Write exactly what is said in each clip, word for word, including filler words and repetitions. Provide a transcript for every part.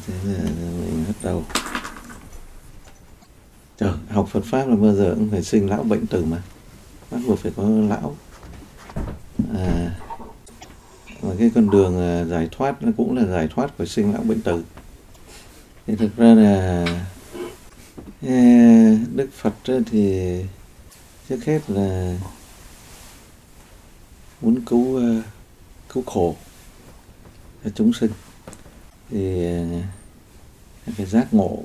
Thế là mình bắt đầu. Trời, học Phật Pháp là bao giờ cũng phải sinh lão bệnh tử mà. Bắt buộc phải có lão. À, và cái con đường giải thoát nó cũng là giải thoát khỏi sinh lão bệnh tử. Thì thực ra là Đức Phật thì trước hết là muốn cứu cứu khổ cho chúng sinh, thì phải giác ngộ,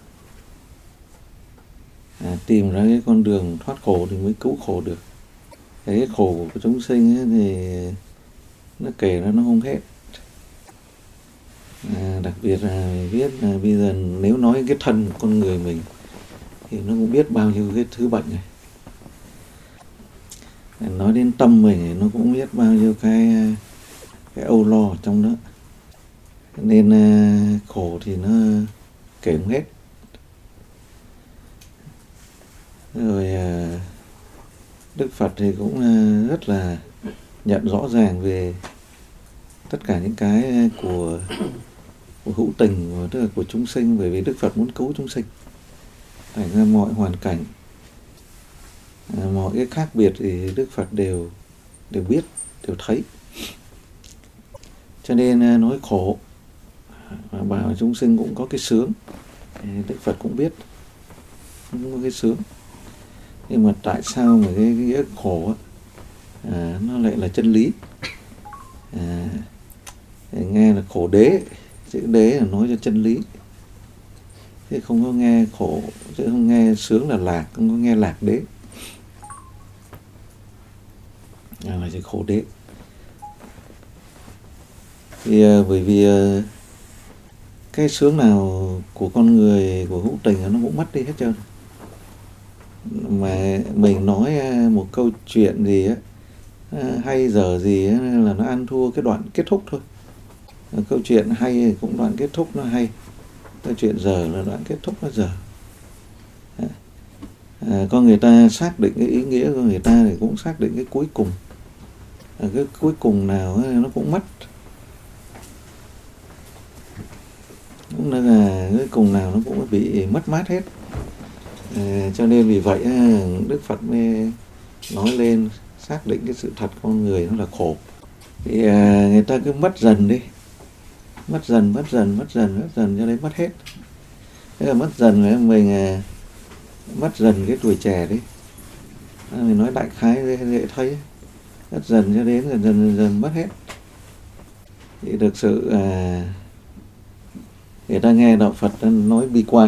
à, tìm ra cái con đường thoát khổ thì mới cứu khổ được. Cái khổ của chúng sinh ấy thì nó kể ra nó không hết. À, đặc biệt là mình biết là bây giờ nếu nói cái thân của con người mình thì nó cũng biết bao nhiêu cái thứ bệnh này. Nói đến tâm mình thì nó cũng biết bao nhiêu cái cái âu lo ở trong đó. Nên uh, khổ thì nó kể không hết. Rồi uh, Đức Phật thì cũng uh, rất là nhận rõ ràng về tất cả những cái của, của hữu tình, tức là của chúng sinh, bởi vì Đức Phật muốn cứu chúng sinh. Thành ra mọi hoàn cảnh, à, mọi cái khác biệt thì Đức Phật đều đều biết, đều thấy. Cho nên nói khổ và bảo chúng sinh cũng có cái sướng, Đức Phật cũng biết cũng có cái sướng. Nhưng mà tại sao mà cái, cái nghĩa khổ à, nó lại là chân lý? À, nghe là khổ đế, chữ đế là nói cho chân lý, chứ không có nghe khổ, chứ không nghe sướng là lạc, không có nghe lạc đế, à, là chữ khổ đế. Thì uh, bởi vì uh, cái sướng nào của con người, của hữu tình nó cũng mất đi hết trơn. Mà mình nói uh, một câu chuyện gì á, uh, hay dở gì á, là nó ăn thua cái đoạn kết thúc thôi. Uh, câu chuyện hay cũng đoạn kết thúc nó hay, câu chuyện dở là đoạn kết thúc nó dở. Uh, uh, con người ta xác định cái ý nghĩa của người ta thì cũng xác định cái cuối cùng. Uh, cái cuối cùng nào uh, nó cũng mất. Cũng là cái cùng nào nó cũng bị mất mát hết. À, cho nên vì vậy Đức Phật mới nói lên xác định cái sự thật con người nó là khổ. Thì à, người ta cứ mất dần đi, mất dần, mất dần, mất dần, mất dần cho đến mất hết. Thế là mất dần rồi mình à, mất dần cái tuổi trẻ đi. À, mình nói đại khái dễ, dễ thấy, mất dần cho đến dần dần dần, dần mất hết. Thì thực sự à, người ta nghe đạo Phật nói bi quan,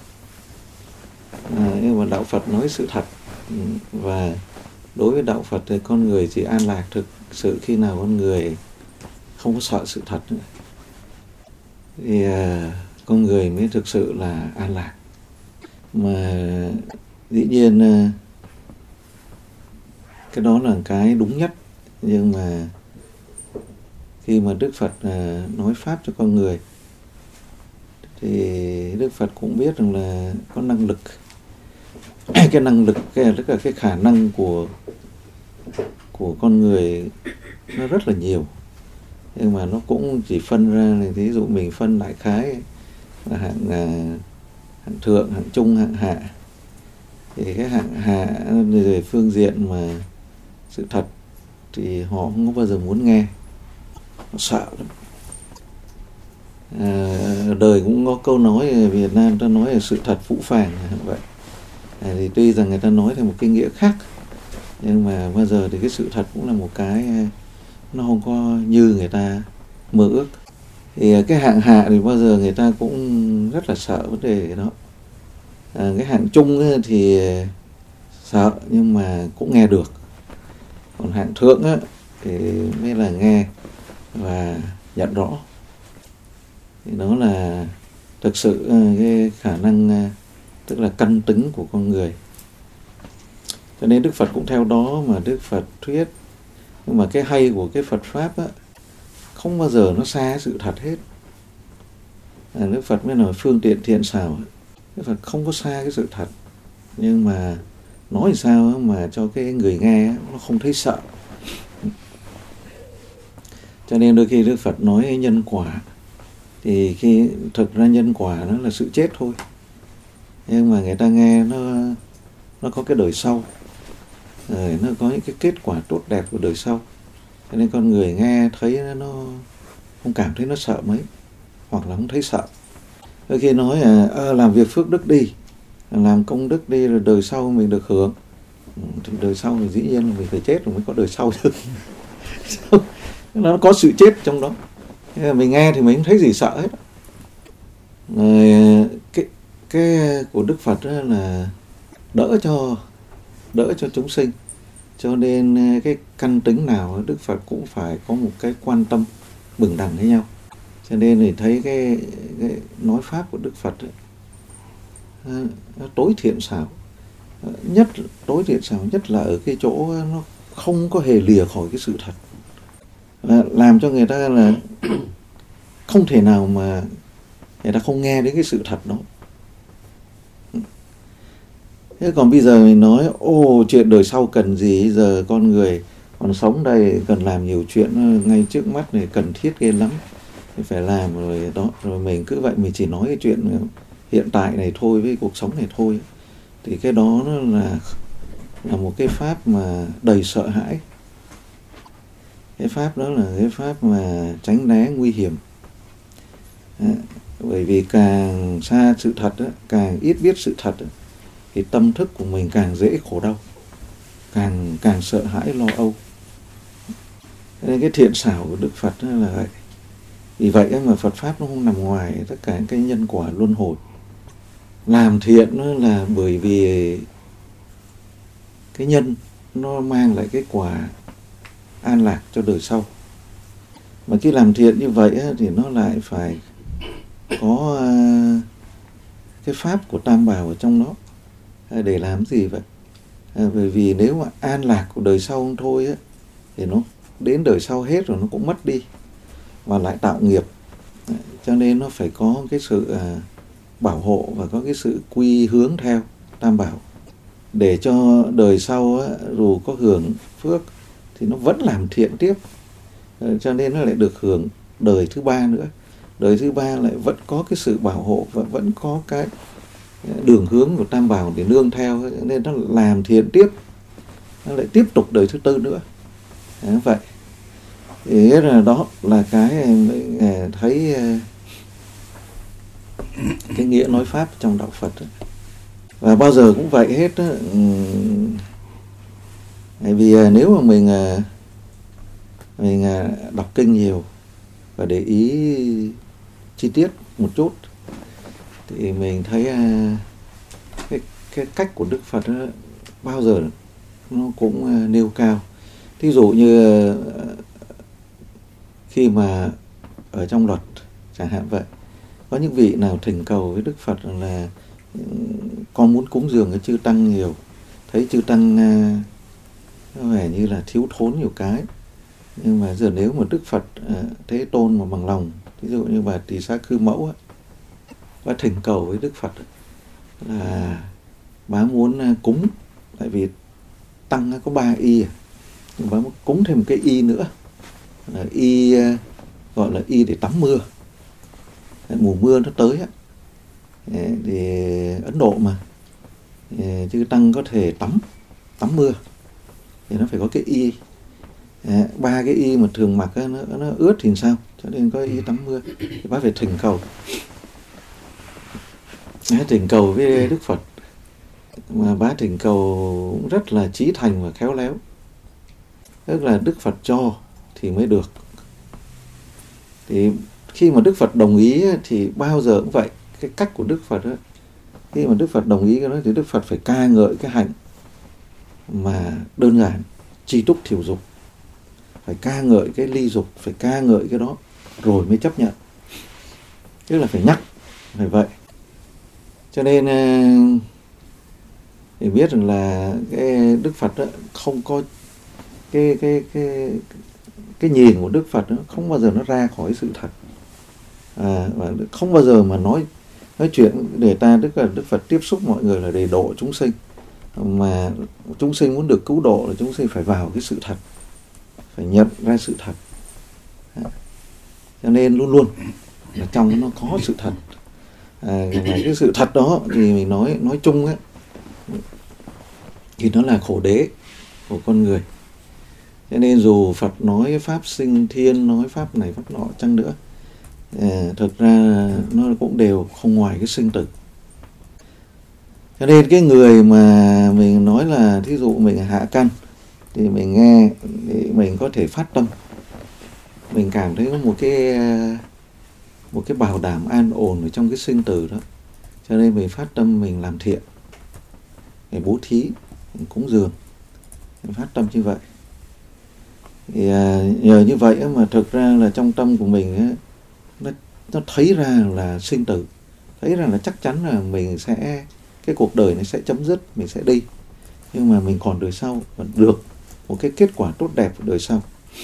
à, nhưng mà đạo Phật nói sự thật. Và đối với đạo Phật thì con người chỉ an lạc thực sự khi nào con người không có sợ sự thật nữa, thì à, con người mới thực sự là an lạc. Mà dĩ nhiên à, cái đó là cái đúng nhất, nhưng mà khi mà Đức Phật à, nói pháp cho con người thì Đức Phật cũng biết rằng là có năng lực. Cái năng lực, cái, tức là cái khả năng của của con người nó rất là nhiều, nhưng mà nó cũng chỉ phân ra này, ví dụ mình phân đại khái là hạng hạng thượng, hạng trung, hạng hạ. Thì cái hạng hạ về phương diện mà sự thật thì họ không có bao giờ muốn nghe, họ sợ lắm. À, đời cũng có câu nói ở Việt Nam ta nói là sự thật phũ phàng vậy. À, thì tuy rằng người ta nói theo một cái nghĩa khác, nhưng mà bao giờ thì cái sự thật cũng là một cái nó không có như người ta mơ ước. Thì cái hạng hạ thì bao giờ người ta cũng rất là sợ vấn đề đó. À, cái hạng trung thì sợ nhưng mà cũng nghe được, còn hạng thượng á, thì mới là nghe và nhận rõ. Thì đó là thực sự cái khả năng, tức là căn tính của con người. Cho nên Đức Phật cũng theo đó mà Đức Phật thuyết. Nhưng mà cái hay của cái Phật Pháp á, không bao giờ nó xa sự thật hết. À, Đức Phật mới nói phương tiện thiện xảo, Đức Phật không có xa cái sự thật, nhưng mà nói sao mà cho cái người nghe nó không thấy sợ. Cho nên đôi khi Đức Phật nói nhân quả Thì khi thực ra nhân quả nó là sự chết thôi, nhưng mà người ta nghe nó nó có cái đời sau, rồi nó có những cái kết quả tốt đẹp của đời sau, cho nên con người nghe thấy nó không cảm thấy nó sợ mấy, hoặc là không thấy sợ. Đôi khi nói là à, làm việc phước đức đi, làm công đức đi, rồi đời sau mình được hưởng. Thì đời sau thì dĩ nhiên là mình phải chết rồi mới có đời sau chứ. Nó có sự chết trong đó. Thế mình nghe thì mình không thấy gì sợ hết. Rồi, cái cái của Đức Phật đó là đỡ cho đỡ cho chúng sinh, cho nên cái căn tính nào Đức Phật cũng phải có một cái quan tâm bình đẳng với nhau. Cho nên thì thấy cái, cái nói pháp của Đức Phật ấy, nó tối thiện xảo nhất, tối thiện xảo nhất là ở cái chỗ nó không có hề lìa khỏi cái sự thật, làm cho người ta là không thể nào mà người ta không nghe đến cái sự thật đó. Thế còn bây giờ mình nói ô chuyện đời sau cần gì, giờ con người còn sống đây cần làm nhiều chuyện ngay trước mắt này, cần thiết ghê lắm, phải làm rồi đó, rồi mình cứ vậy mình chỉ nói cái chuyện hiện tại này thôi, với cuộc sống này thôi, thì cái đó nó là là một cái pháp mà đầy sợ hãi. Cái pháp đó là cái pháp mà tránh né nguy hiểm. À, bởi vì càng xa sự thật đó, càng ít biết sự thật đó, thì tâm thức của mình càng dễ khổ đau, càng càng sợ hãi lo âu. Nên cái thiện xảo của Đức Phật là vậy. Vì vậy mà Phật pháp nó không nằm ngoài tất cả cái nhân quả luân hồi. Làm thiện nó là bởi vì cái nhân nó mang lại cái quả an lạc cho đời sau. Mà khi làm thiện như vậy thì nó lại phải có cái pháp của Tam Bảo ở trong đó. Để làm gì vậy? À, bởi vì nếu mà an lạc của đời sau không thôi á, thì nó đến đời sau hết rồi nó cũng mất đi và lại tạo nghiệp. À, cho nên nó phải có cái sự à, bảo hộ và có cái sự quy hướng theo Tam Bảo, để cho đời sau á, dù có hưởng phước thì nó vẫn làm thiện tiếp. À, cho nên nó lại được hưởng đời thứ ba nữa. Đời thứ ba lại vẫn có cái sự bảo hộ và vẫn có cái đường hướng của Tam Bảo để nương theo, nên nó làm thiện tiếp, nó lại tiếp tục đời thứ tư nữa. Đó, vậy thì là đó là cái thấy cái nghĩa nói pháp trong đạo Phật. Và bao giờ cũng vậy hết đó. Vì nếu mà mình mình đọc kinh nhiều và để ý chi tiết một chút thì mình thấy cái, cái cách của Đức Phật đó, bao giờ nó cũng nêu cao. Thí dụ như khi mà ở trong luật chẳng hạn vậy, có những vị nào thỉnh cầu với Đức Phật là con muốn cúng dường cái chư tăng nhiều, thấy chư tăng có vẻ như là thiếu thốn nhiều cái, nhưng mà giờ nếu mà Đức Phật Thế Tôn mà bằng lòng, ví dụ như bà Tỳ Xá Khư Mẫu có thỉnh cầu với Đức Phật là bà muốn cúng, tại vì tăng có ba y, nhưng bà muốn cúng thêm một cái y nữa, là y gọi là y để tắm mưa. Mùa mưa nó tới á, thì Ấn Độ mà chư tăng có thể tắm tắm mưa thì nó phải có cái y. Ba cái y mà thường mặc nó, nó ướt thì sao, cho nên có y tắm mưa, thì bác phải thỉnh cầu thỉnh cầu với Đức Phật. Mà bác thỉnh cầu cũng rất là chí thành và khéo léo, tức là Đức Phật cho thì mới được. Thì khi mà Đức Phật đồng ý thì bao giờ cũng vậy, cái cách của Đức Phật đó, khi mà Đức Phật đồng ý cái đó thì Đức Phật phải ca ngợi cái hạnh mà đơn giản, tri túc thiểu dục, phải ca ngợi cái ly dục, phải ca ngợi cái đó rồi mới chấp nhận, tức là phải nhắc, phải vậy. Cho nên để biết rằng là cái Đức Phật đó không có cái cái cái cái nhìn của Đức Phật đó không bao giờ nó ra khỏi sự thật, à, và không bao giờ mà nói nói chuyện để ta, tức là Đức Phật tiếp xúc mọi người là để độ chúng sinh, mà chúng sinh muốn được cứu độ là chúng sinh phải vào cái sự thật, phải nhận ra sự thật. À, cho nên luôn luôn là trong nó có sự thật. À, và cái sự thật đó thì mình nói nói chung ấy, thì nó là khổ đế của con người. Cho nên dù Phật nói pháp sinh thiên, nói pháp này pháp nọ chăng nữa, à, thực ra nó cũng đều không ngoài cái sinh tử. Cho nên cái người mà mình nói là thí dụ mình hạ căn thì mình nghe thì mình có thể phát tâm, mình cảm thấy có một cái một cái bảo đảm an ổn ở trong cái sinh tử đó, cho nên mình phát tâm mình làm thiện, mình bố thí, mình cúng dường, mình phát tâm như vậy. Thì à, nhờ như vậy mà thực ra là trong tâm của mình ấy, nó, nó thấy ra là sinh tử, thấy ra là chắc chắn là mình sẽ, cái cuộc đời này sẽ chấm dứt, mình sẽ đi, nhưng mà mình còn đời sau và được một cái kết quả tốt đẹp ở đời sau.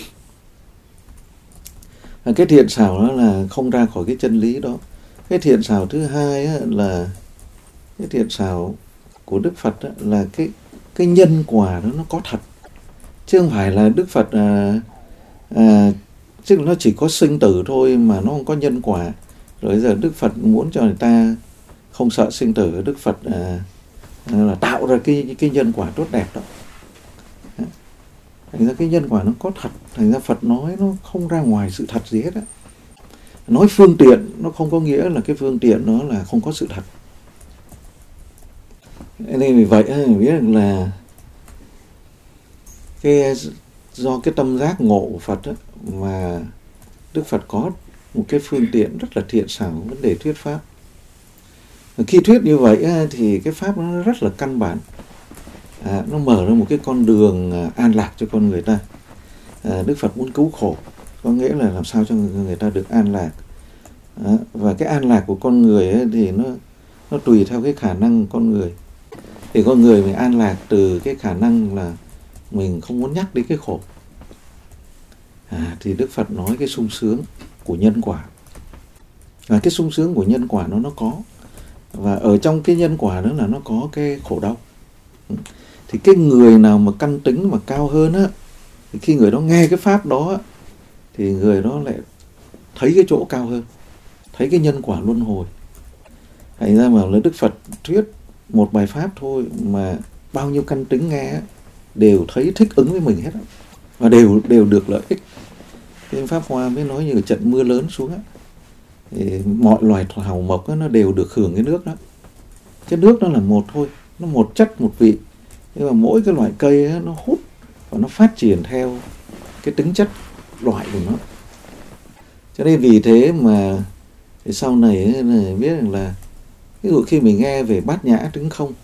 Và cái thiện xảo đó là không ra khỏi cái chân lý đó. Cái thiện xảo thứ hai á, là cái thiện xảo của Đức Phật á, là cái cái nhân quả đó nó có thật, chứ không phải là Đức Phật à, à, chứ nó chỉ có sinh tử thôi mà nó không có nhân quả. Rồi giờ Đức Phật muốn cho người ta không sợ sinh tử, Đức Phật à, là tạo ra cái cái nhân quả tốt đẹp đó. Thành ra cái nhân quả nó có thật, thành ra Phật nói nó không ra ngoài sự thật gì hết á. Nói phương tiện nó không có nghĩa là cái phương tiện nó là không có sự thật. Nên vì vậy mình biết là cái do cái tâm giác ngộ của Phật á, mà Đức Phật có một cái phương tiện rất là thiện xảo vấn đề thuyết pháp. Khi thuyết như vậy á, thì cái pháp nó rất là căn bản. À, nó mở ra một cái con đường à, an lạc cho con người ta. À, Đức Phật muốn cứu khổ, có nghĩa là làm sao cho người, người ta được an lạc. À, và cái an lạc của con người ấy, thì nó nó tùy theo cái khả năng của con người. Thì con người mình an lạc từ cái khả năng là mình không muốn nhắc đến cái khổ. À, thì Đức Phật nói cái sung sướng của nhân quả. Và cái sung sướng của nhân quả nó nó có. Và ở trong cái nhân quả đó là nó có cái khổ đau. Thì cái người nào mà căn tính mà cao hơn á, thì khi người đó nghe cái pháp đó thì người đó lại thấy cái chỗ cao hơn, thấy cái nhân quả luân hồi. Thành ra mà Đức Phật thuyết một bài pháp thôi mà bao nhiêu căn tính nghe đều thấy thích ứng với mình hết và đều đều được lợi ích. Cái Pháp Hoa mới nói như trận mưa lớn xuống á, thì mọi loài thảo mộc á, nó đều được hưởng cái nước đó. Cái nước nó là một thôi, nó một chất một vị, nhưng mà mỗi cái loại cây á, nó hút và nó phát triển theo cái tính chất loại của nó. Cho nên vì thế mà thì sau này ấy, là biết rằng là ví dụ khi mình nghe về bát nhã tính không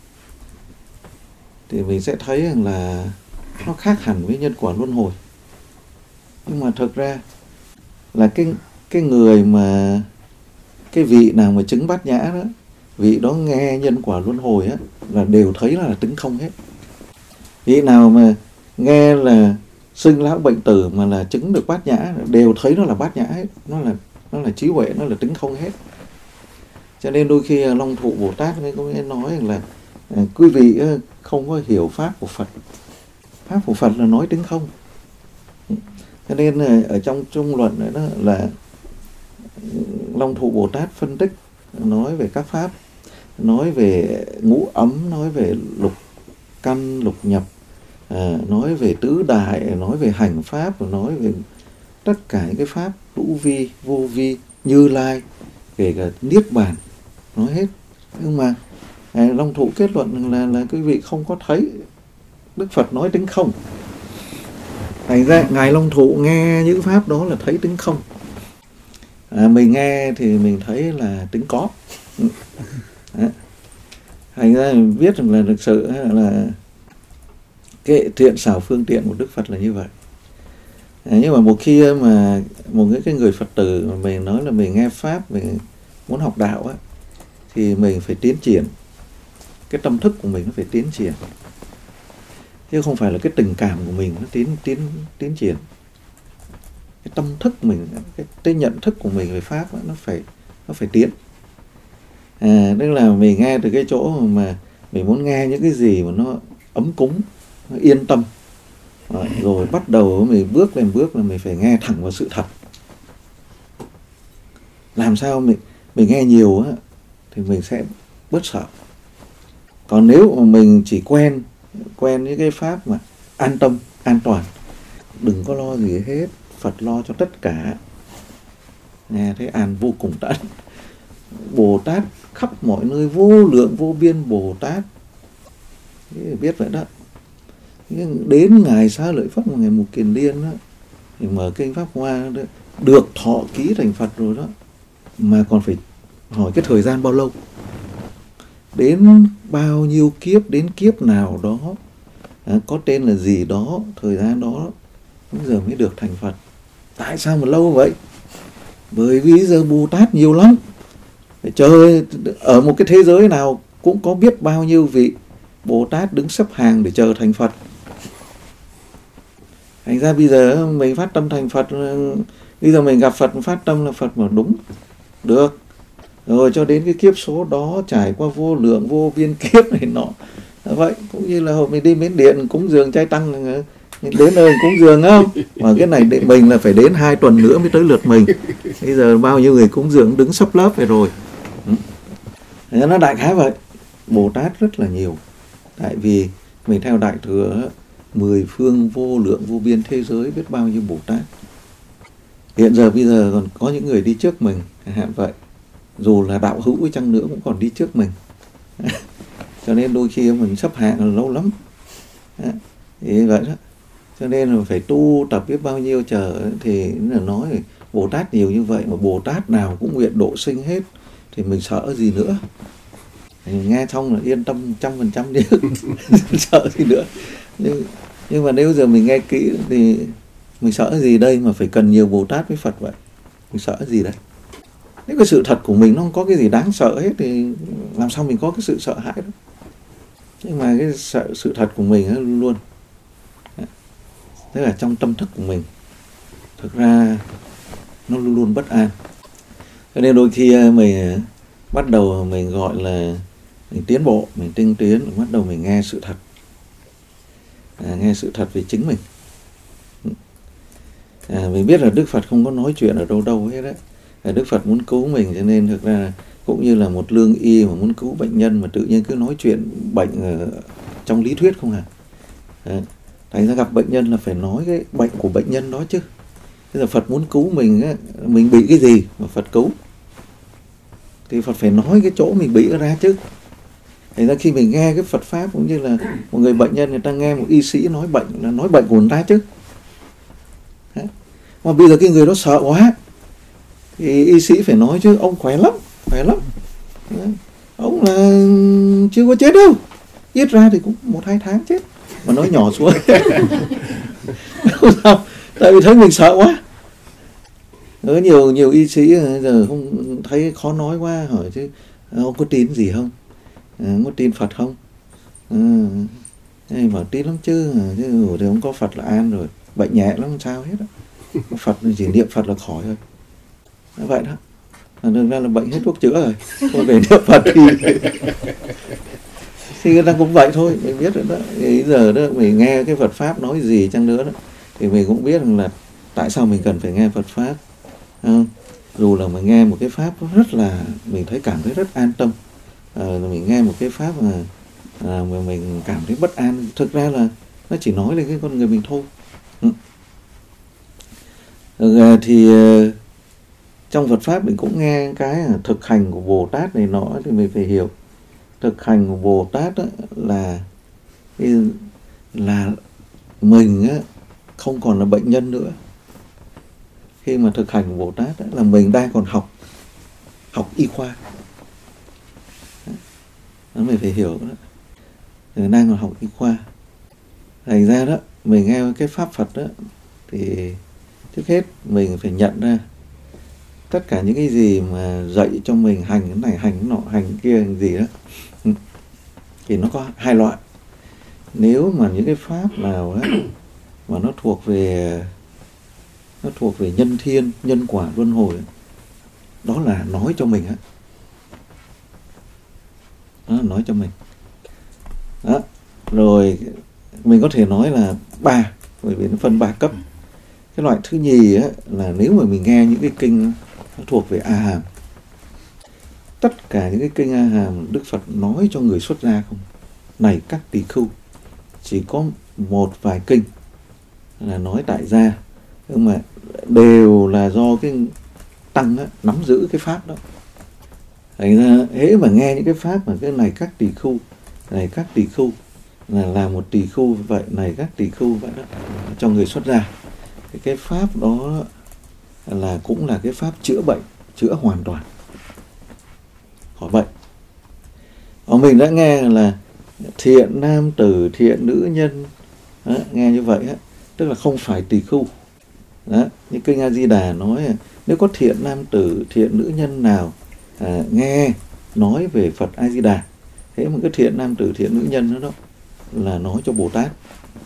thì mình sẽ thấy rằng là nó khác hẳn với nhân quả luân hồi. Nhưng mà thực ra là cái cái người mà cái vị nào mà chứng bát nhã đó, vị đó nghe nhân quả luân hồi á là đều thấy là tính không hết. Vị nào mà nghe là sinh lão bệnh tử mà là chứng được bát nhã đều thấy nó là bát nhã hết, nó là nó là trí huệ, nó là tính không hết. Cho nên đôi khi Long Thụ Bồ Tát mới có nói rằng là quý vị không có hiểu pháp của Phật. Pháp của Phật là nói tính không. Cho nên ở trong trung luận đó là Long Thụ Bồ Tát phân tích nói về các pháp, nói về ngũ ấm, nói về lục căn, lục nhập, à, nói về tứ đại, nói về hành pháp, nói về tất cả những cái pháp hữu vi, vô vi, Như Lai, kể cả Niết Bàn, nói hết. Nhưng mà à, Long Thụ kết luận là là quý vị không có thấy Đức Phật nói tính không. Thành ra Ngài Long Thụ nghe những pháp đó là thấy tính không. À, mình nghe thì mình thấy là tính có. À, thành ra mình biết rằng là thực sự là cái thiện xảo phương tiện của Đức Phật là như vậy. À, nhưng mà một khi mà một cái người Phật tử mà mình nói là mình nghe pháp, mình muốn học đạo á, thì mình phải tiến triển, cái tâm thức của mình nó phải tiến triển, chứ không phải là cái tình cảm của mình nó tiến tiến tiến triển. Cái tâm thức mình, cái, cái nhận thức của mình về pháp đó, nó phải nó phải tiến. À, tức là mình nghe từ cái chỗ mà mình muốn nghe những cái gì mà nó ấm cúng, nó yên tâm. À, rồi bắt đầu mình bước lên bước là mình phải nghe thẳng vào sự thật. làm sao mình mình nghe nhiều á thì mình sẽ bớt sợ. Còn nếu mà mình chỉ quen quen những cái pháp mà an tâm, an toàn, đừng có lo gì hết, Phật lo cho tất cả, nghe thấy an vô cùng tận. Bồ Tát khắp mọi nơi, vô lượng vô biên Bồ Tát, biết vậy đó. Nhưng đến ngày Xá Lợi Phất, ngày Mục Kiền Liên đó, thì mở kinh Pháp Hoa đó, được thọ ký thành Phật rồi đó, mà còn phải hỏi cái thời gian bao lâu, đến bao nhiêu kiếp, đến kiếp nào đó, à, có tên là gì đó, thời gian đó bây giờ mới được thành Phật. Tại sao mà lâu vậy? Bởi vì giờ Bồ Tát nhiều lắm, chờ ở một cái thế giới nào cũng có biết bao nhiêu vị Bồ Tát đứng xếp hàng để chờ thành Phật. Thành ra bây giờ mình phát tâm thành Phật, bây giờ mình gặp Phật phát tâm là Phật mà đúng được. Rồi cho đến cái kiếp số đó, trải qua vô lượng vô biên kiếp này nọ. Vậy cũng như là hồi mình đi Miến Điện cúng dường trai tăng, đến nơi cúng dường không? Mà cái này để mình là phải đến hai tuần nữa mới tới lượt mình. Bây giờ bao nhiêu người cúng dường đứng sắp lớp về rồi. Nó đại khái vậy. Bồ Tát rất là nhiều. Tại vì mình theo Đại Thừa, mười phương vô lượng vô biên thế giới biết bao nhiêu Bồ Tát. Hiện giờ bây giờ còn có những người đi trước mình, hạn vậy. Dù là đạo hữu chăng nữa cũng còn đi trước mình. Cho nên đôi khi mình sắp hạng là lâu lắm. Thì vậy đó. Cho nên là phải tu tập biết bao nhiêu chờ. Thì là nói Bồ Tát nhiều như vậy mà Bồ Tát nào cũng nguyện độ sinh hết, thì mình sợ gì nữa. Mình nghe xong là yên tâm trăm phần trăm đi. Sợ gì nữa. Nhưng, nhưng mà nếu giờ mình nghe kỹ thì mình sợ gì đây mà phải cần nhiều Bồ Tát với Phật vậy? Mình sợ gì đây? Nếu cái sự thật của mình nó không có cái gì đáng sợ hết thì làm sao mình có cái sự sợ hãi đó. Nhưng mà cái sợ, sự thật của mình luôn luôn, tức là trong tâm thức của mình, thực ra nó luôn luôn bất an. Cho nên đôi khi mình bắt đầu mình gọi là mình tiến bộ, mình tinh tiến, bắt đầu mình nghe sự thật, à, nghe sự thật về chính mình. À, mình biết là Đức Phật không có nói chuyện ở đâu đâu hết đấy. À, Đức Phật muốn cứu mình, cho nên thực ra cũng như là một lương y mà muốn cứu bệnh nhân mà tự nhiên cứ nói chuyện bệnh ở trong lý thuyết không hả? À, thành ra gặp bệnh nhân là phải nói cái bệnh của bệnh nhân đó chứ. Thế là Phật muốn cứu mình á, mình bị cái gì mà Phật cứu, thì Phật phải nói cái chỗ mình bị ra chứ. Thành ra khi mình nghe cái Phật Pháp, cũng như là một người bệnh nhân, người ta nghe một y sĩ nói bệnh là nói bệnh của người ta chứ. Đấy. Mà bây giờ cái người đó sợ quá thì y sĩ phải nói chứ, ông khỏe lắm, khỏe lắm. Đấy. Ông là chưa có chết đâu, ít ra thì cũng một hai tháng chết. Mà nói nhỏ xuống. Không sao, tại vì thấy mình sợ quá. Có nhiều nhiều y sĩ giờ không thấy khó nói quá, hỏi chứ ông có tin gì không? À, có tin Phật không? À, bảo tin lắm chứ, chứ thì không có Phật là an rồi, bệnh nhẹ lắm không sao hết á. Phật chỉ niệm Phật là khỏi thôi. Nó vậy đó. Thực ra là bệnh hết thuốc chữa rồi, thôi về niệm Phật thì thì người ta cũng vậy thôi, mình biết rồi đó. Bây giờ đó mình nghe cái Phật Pháp nói gì chăng nữa đó, thì mình cũng biết rằng là tại sao mình cần phải nghe Phật Pháp. À, dù là mình nghe một cái Pháp rất là, mình thấy cảm thấy rất an tâm, à, mình nghe một cái Pháp mà, à, mà mình cảm thấy bất an, thực ra là nó chỉ nói lên cái con người mình thôi. Ừ. Thì trong Phật Pháp mình cũng nghe cái thực hành của Bồ Tát này nọ, thì mình phải hiểu thực hành của Bồ Tát đó là là mình á, không còn là bệnh nhân nữa. Khi mà thực hành của Bồ Tát đó, là mình đang còn học học y khoa. Đó, mình phải hiểu đó. Mình đang còn học y khoa. Thành ra đó, mình nghe cái Pháp Phật đó, thì trước hết mình phải nhận ra tất cả những cái gì mà dạy cho mình hành cái này, hành cái nọ, hành cái kia, hành gì đó, thì nó có hai loại. Nếu mà những cái Pháp nào đó, mà nó thuộc về nó thuộc về nhân thiên, nhân quả, luân hồi, đó là nói cho mình á. Đó là nói cho mình. Đó. Rồi mình có thể nói là ba, bởi vì nó phân ba cấp. Cái loại thứ nhì á, là nếu mà mình nghe những cái kinh nó thuộc về A Hàm. Tất cả những cái kinh A Hàm Đức Phật nói cho người xuất gia không. Này các tỳ khưu, chỉ có một vài kinh là nói tại gia, nhưng mà đều là do cái tăng á, nắm giữ cái pháp đó. Thành ra hễ mà nghe những cái pháp mà cái này các tỳ khưu, này các tỳ khưu là là một tỳ khưu vậy, này các tỳ khưu vậy đó, cho người xuất gia. Cái, cái pháp đó là cũng là cái pháp chữa bệnh, chữa hoàn toàn khỏi bệnh. Ở mình đã nghe là thiện nam tử, thiện nữ nhân, đó, nghe như vậy á, tức là không phải tỳ khưu. Đó, như kinh A Di Đà nói nếu có thiện nam tử, thiện nữ nhân nào à, nghe nói về Phật A Di Đà, thế mà cái thiện nam tử, thiện nữ nhân đó, đó là nói cho Bồ Tát.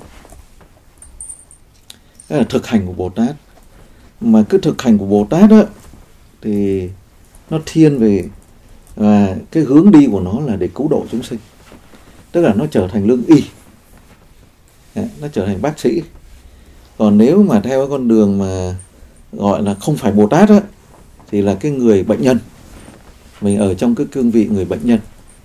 Đó là thực hành của Bồ Tát. Mà cái thực hành của Bồ Tát đó thì nó thiên về, và cái hướng đi của nó là để cứu độ chúng sinh, tức là nó trở thành lương y, nó trở thành bác sĩ. Còn nếu mà theo cái con đường mà gọi là không phải Bồ Tát á, thì là cái người bệnh nhân, mình ở trong cái cương vị người bệnh nhân.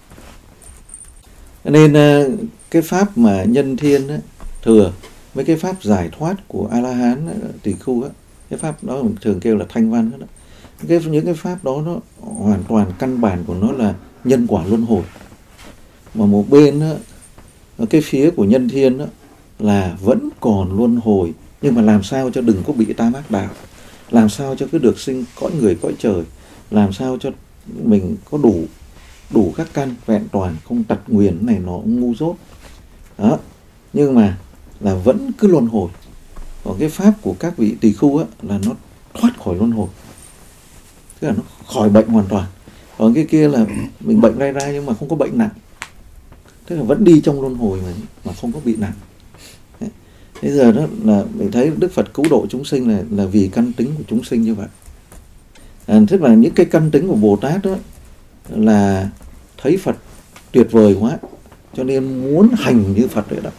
Nên cái pháp mà nhân thiên á, thừa với cái pháp giải thoát của A La Hán tỳ khưu á, cái pháp đó mình thường kêu là thanh văn đó. Cái những cái pháp đó nó hoàn toàn căn bản của nó là nhân quả luân hồi. Mà một bên á, cái phía của nhân thiên á, là vẫn còn luân hồi, nhưng mà làm sao cho đừng có bị tam ác đạo, làm sao cho cứ được sinh cõi người cõi trời, làm sao cho mình có đủ đủ các căn vẹn toàn, không tật nguyền này nó ngu dốt đó, nhưng mà là vẫn cứ luân hồi. Còn cái pháp của các vị tỳ khưu á, là nó thoát khỏi luân hồi, tức là nó khỏi bệnh hoàn toàn. Còn cái kia là mình bệnh rai rai nhưng mà không có bệnh nặng, tức là vẫn đi trong luân hồi mà mà không có bị nặng. Bây giờ đó là mình thấy Đức Phật cứu độ chúng sinh là là vì căn tính của chúng sinh như vậy. À, tức là những cái căn tính của Bồ Tát đó là thấy Phật tuyệt vời quá, cho nên muốn hành như Phật vậy đó.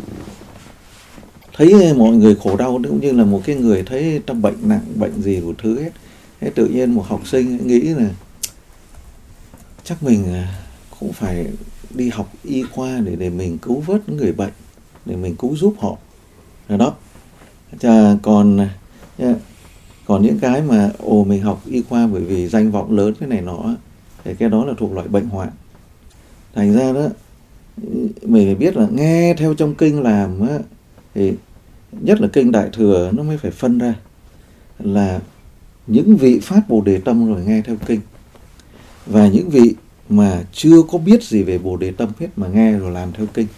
Thấy mọi người khổ đau cũng như là một cái người thấy trong bệnh nặng, bệnh gì của thứ hết. Thế tự nhiên một học sinh nghĩ là chắc mình cũng phải đi học y khoa để để mình cứu vớt những người bệnh, để mình cứu giúp họ. Rồi đó. Chà, còn còn những cái mà ồ mình học y khoa bởi vì danh vọng lớn cái này nọ, thì cái đó là thuộc loại bệnh hoạn. Thành ra đó mình phải biết là nghe theo trong kinh làm á, thì nhất là kinh Đại Thừa nó mới phải phân ra là những vị phát Bồ Đề Tâm rồi nghe theo kinh, và những vị mà chưa có biết gì về Bồ Đề Tâm hết mà nghe rồi làm theo kinh.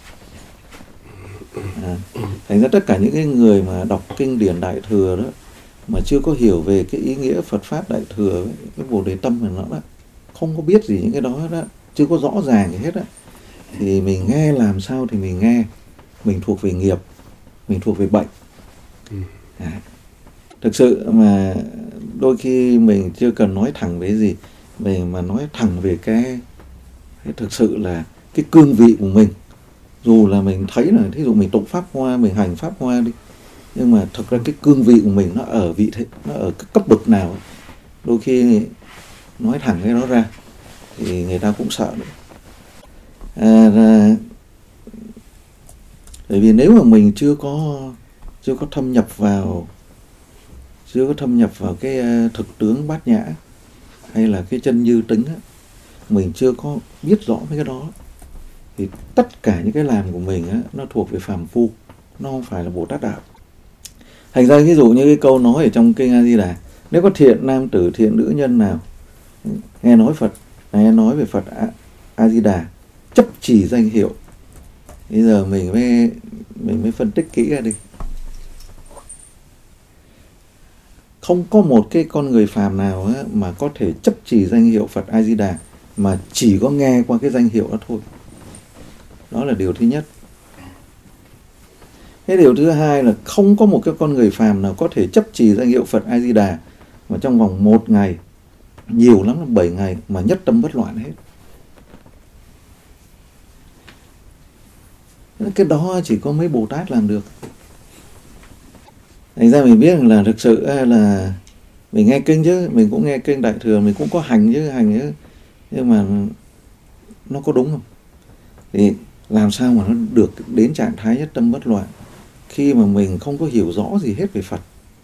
À, thành ra tất cả những cái người mà đọc kinh điển Đại Thừa đó mà chưa có hiểu về cái ý nghĩa Phật Pháp Đại Thừa, cái Bồ Đề Tâm mà nó đó, không có biết gì những cái đó đó, chưa có rõ ràng gì hết á, thì mình nghe làm sao thì mình nghe, mình thuộc về nghiệp, mình thuộc về bệnh. À, thực sự mà đôi khi mình chưa cần nói thẳng về gì, mình mà nói thẳng về cái, cái thực sự là cái cương vị của mình. Dù là mình thấy là thí dụ mình tụng Pháp Hoa, mình hành Pháp Hoa đi, nhưng mà thực ra cái cương vị của mình nó ở vị thế, nó ở cái cấp bậc nào, đôi khi nói thẳng cái đó ra thì người ta cũng sợ nữa. À, là, bởi vì nếu mà mình chưa có chưa có thâm nhập vào chưa có thâm nhập vào cái thực tướng bát nhã hay là cái chân như tính á, mình chưa có biết rõ mấy cái đó, thì tất cả những cái làm của mình á, nó thuộc về phàm phu, nó không phải là Bồ Tát đạo. Thành ra ví dụ như cái câu nói ở trong kinh A Di Đà, nếu có thiện nam tử, thiện nữ nhân nào nghe nói Phật, nghe nói về Phật A Di Đà, chấp trì danh hiệu, bây giờ mình mới mình mới phân tích kỹ ra đi. Không có một cái con người phàm nào á, mà có thể chấp trì danh hiệu Phật A Di Đà mà chỉ có nghe qua cái danh hiệu đó thôi. Đó là điều thứ nhất. Cái điều thứ hai là không có một cái con người phàm nào có thể chấp trì danh hiệu Phật A Di Đà mà trong vòng một ngày, nhiều lắm là bảy ngày mà nhất tâm bất loạn hết. Cái đó chỉ có mấy Bồ Tát làm được. Thành ra mình biết là thực sự là Mình nghe kinh chứ, mình cũng nghe kinh Đại Thừa, mình cũng có hành chứ, hành chứ, nhưng mà nó có đúng không? Thì làm sao mà nó được đến trạng thái nhất tâm bất loạn khi mà mình không có hiểu rõ gì hết về Phật?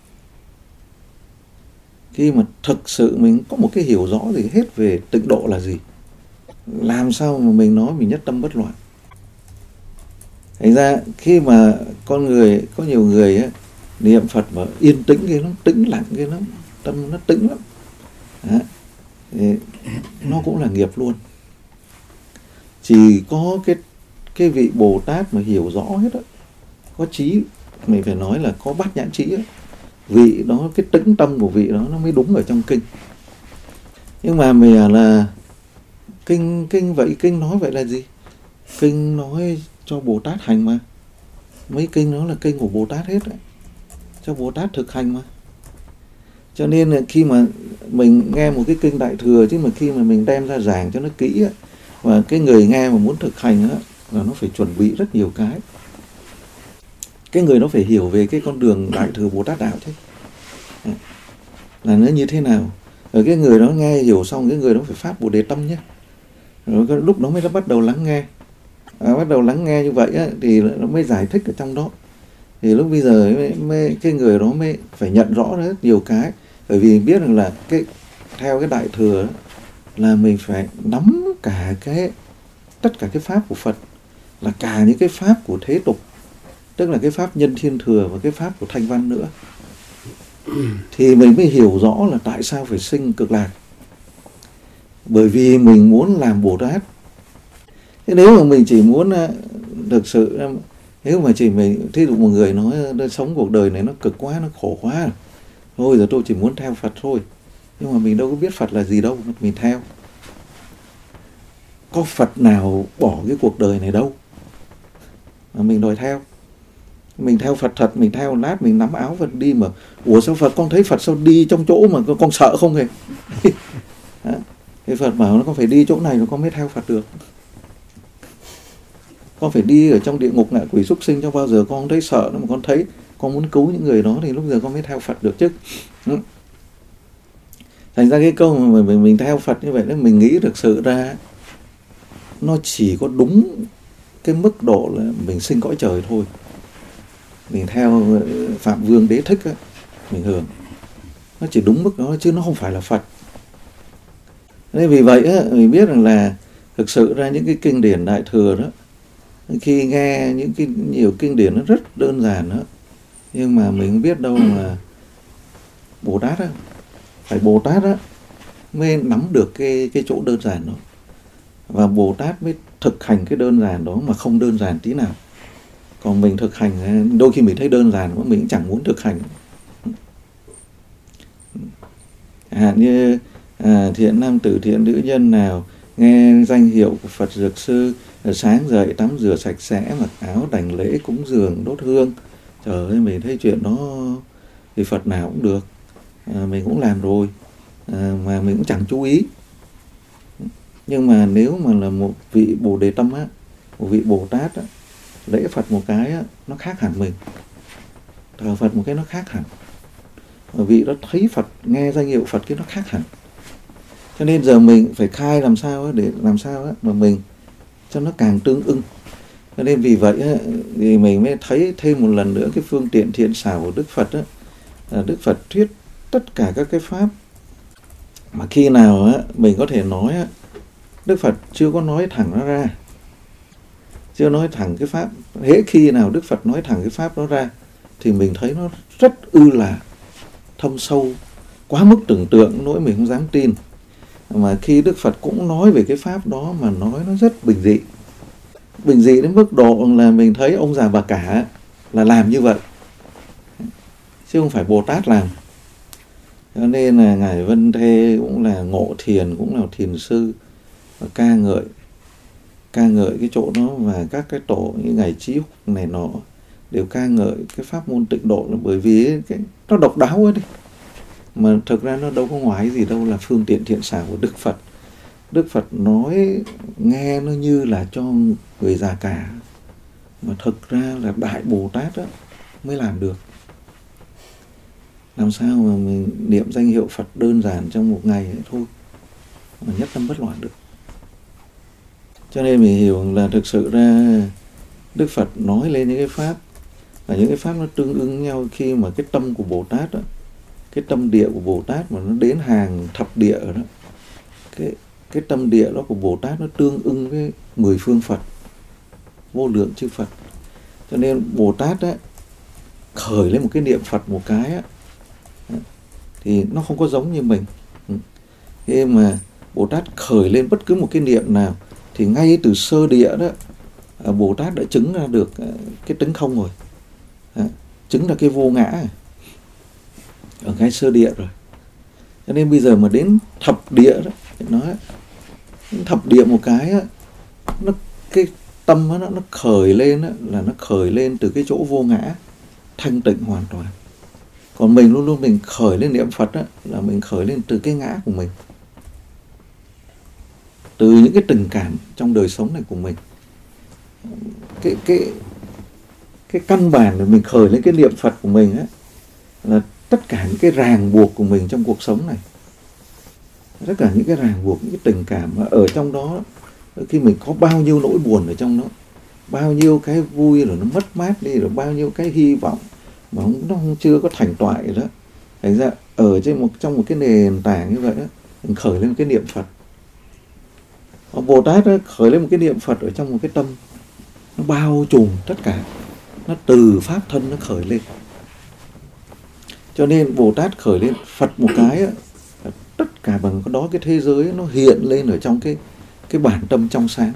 Khi mà thực sự mình có một cái hiểu rõ gì hết về tịnh độ là gì, làm sao mà mình nói mình nhất tâm bất loạn? Thành ra khi mà con người, có nhiều người ấy, niệm Phật mà yên tĩnh ghê lắm, tĩnh lặng ghê lắm, tâm nó tĩnh lắm. Đó. Thì nó cũng là nghiệp luôn. Chỉ có cái cái vị Bồ Tát mà hiểu rõ hết á, có trí, mình phải nói là có bát nhãn trí á, vị đó, cái tĩnh tâm của vị đó nó mới đúng ở trong kinh. Nhưng mà mình à là kinh kinh vậy, kinh nói vậy là gì? Kinh nói cho Bồ Tát hành mà. Mấy kinh đó là kinh của Bồ Tát hết đấy, cho Bồ Tát thực hành mà. Cho nên là khi mà mình nghe một cái kinh Đại Thừa, chứ mà khi mà mình đem ra giảng cho nó kỹ á, và cái người nghe mà muốn thực hành á, là nó phải chuẩn bị rất nhiều cái. Cái người nó phải hiểu về cái con đường Đại Thừa Bồ Tát đạo chứ, là nó như thế nào. Rồi cái người đó nghe hiểu xong, cái người đó phải phát Bồ Đề tâm nhé. Rồi cái lúc đó mới nó bắt đầu lắng nghe. À, bắt đầu lắng nghe như vậy á, thì nó mới giải thích ở trong đó. Thì lúc bây giờ mới, mới, cái người đó mới phải nhận rõ rất nhiều cái. Bởi vì biết rằng là cái theo cái Đại Thừa đó, là mình phải nắm cả cái tất cả cái pháp của Phật, là cả những cái pháp của thế tục, tức là cái pháp Nhân Thiên Thừa và cái pháp của Thanh Văn nữa, thì mình mới hiểu rõ là tại sao phải sinh Cực Lạc. Bởi vì mình muốn làm Bồ Tát. Thế nếu mà mình chỉ muốn thực sự, nếu mà chỉ mình, thí dụ một người nói sống cuộc đời này nó cực quá, nó khổ quá, thôi giờ tôi chỉ muốn theo Phật thôi, nhưng mà mình đâu có biết Phật là gì đâu, mình theo. Có Phật nào bỏ cái cuộc đời này đâu mà mình đòi theo. Mình theo Phật thật, mình theo lát mình nắm áo Phật đi mà, ủa sao Phật, con thấy Phật sao đi trong chỗ mà con sợ không hề. Thì Phật bảo nó con phải đi chỗ này rồi con mới theo Phật được. Con phải đi ở trong địa ngục ngạ quỷ súc sinh, cho bao giờ con không thấy sợ nữa, mà con thấy con muốn cứu những người đó thì lúc giờ con mới theo Phật được chứ. Thành ra cái câu mà mình, mình theo Phật như vậy đó, mình nghĩ thực sự ra nó chỉ có đúng cái mức độ là mình sinh cõi trời thôi. Mình theo Phạm Vương Đế Thích á, mình hưởng. Nó chỉ đúng mức đó chứ nó không phải là Phật. Nên vì vậy á, mình biết rằng là thực sự ra những cái kinh điển Đại Thừa đó, khi nghe những cái nhiều kinh điển nó rất đơn giản đó, nhưng mà mình không biết đâu là Bồ Tát á, phải Bồ Tát á mới nắm được cái cái chỗ đơn giản đó, và Bồ Tát mới thực hành cái đơn giản đó mà không đơn giản tí nào. Còn mình thực hành, đôi khi mình thấy đơn giản mà mình cũng chẳng muốn thực hành. À, như à, thiện nam tử, thiện nữ nhân nào nghe danh hiệu của Phật Dược Sư, sáng dậy tắm rửa sạch sẽ, mặc áo đảnh lễ cúng dường đốt hương. Trời ơi, mình thấy chuyện đó thì Phật nào cũng được, à, mình cũng làm rồi, à, mà mình cũng chẳng chú ý. Nhưng mà nếu mà là một vị Bồ Đề Tâm á, một vị Bồ Tát á, lễ Phật một cái á, nó khác hẳn mình. Thờ Phật một cái nó khác hẳn. Bởi vì nó thấy Phật, nghe danh hiệu Phật cái nó khác hẳn. Cho nên giờ mình phải khai làm sao á, để làm sao á mà mình cho nó càng tương ưng. Cho nên vì vậy á, thì mình mới thấy thêm một lần nữa cái phương tiện thiện xảo của Đức Phật á, là Đức Phật thuyết tất cả các cái pháp mà khi nào á, mình có thể nói á, Đức Phật chưa có nói thẳng nó ra, chưa nói thẳng cái pháp. Hễ khi nào Đức Phật nói thẳng cái pháp đó ra thì mình thấy nó rất ư là thâm sâu, quá mức tưởng tượng, nỗi mình không dám tin. Mà khi Đức Phật cũng nói về cái pháp đó mà nói nó rất bình dị, bình dị đến mức độ là mình thấy ông già bà cả là làm như vậy, chứ không phải Bồ Tát làm. Cho nên là Ngài Vân Thê cũng là ngộ thiền, cũng là thiền sư, và ca ngợi ca ngợi cái chỗ đó, và các cái tổ như Ngài Trí Húc này nọ đều ca ngợi cái pháp môn tịnh độ, là bởi vì cái nó độc đáo ấy đi. Mà thực ra nó đâu có ngoài gì đâu là phương tiện thiện xảo của Đức Phật. Đức Phật nói nghe nó như là cho người già cả, mà thực ra là Đại Bồ Tát đó mới làm được. làm sao mà mình niệm danh hiệu Phật đơn giản trong một ngày ấy thôi mà nhất tâm bất loạn được. Cho nên mình hiểu là thực sự ra Đức Phật nói lên những cái pháp, và những cái pháp nó tương ứng nhau khi mà cái tâm của Bồ Tát đó, cái tâm địa của Bồ Tát mà nó đến hàng thập địa đó, cái cái tâm địa đó của Bồ Tát nó tương ưng với mười phương Phật, vô lượng chư Phật. Cho nên Bồ Tát á, khởi lên một cái niệm Phật một cái á, thì nó không có giống như mình. Thế mà Bồ Tát khởi lên bất cứ một cái niệm nào thì ngay từ sơ địa đó, Bồ Tát đã chứng ra được cái tánh không rồi, chứng ra cái vô ngã ở ngay sơ địa rồi. Cho nên bây giờ mà đến thập địa đó, nói thập địa một cái á, nó cái tâm nó nó khởi lên á, là nó khởi lên từ cái chỗ vô ngã thanh tịnh hoàn toàn. Còn mình luôn luôn mình khởi lên niệm Phật á, là mình khởi lên từ cái ngã của mình, từ những cái tình cảm trong đời sống này của mình. Cái cái cái căn bản để mình khởi lên cái niệm Phật của mình á, là tất cả những cái ràng buộc của mình trong cuộc sống này, tất cả những cái ràng buộc, những cái tình cảm mà ở trong đó, khi mình có bao nhiêu nỗi buồn ở trong đó, bao nhiêu cái vui rồi nó mất mát đi, rồi bao nhiêu cái hy vọng mà không, nó không chưa có thành toại đó. Thành ra ở trên một trong một cái nền tảng như vậy đó, mình khởi lên một cái niệm Phật. Bồ Tát đó, khởi lên một cái niệm Phật ở trong một cái tâm, nó bao trùm tất cả, nó từ pháp thân nó khởi lên. Cho nên Bồ Tát khởi lên Phật một cái á, tất cả bằng cái đó cái thế giới nó hiện lên ở trong cái cái bản tâm trong sáng.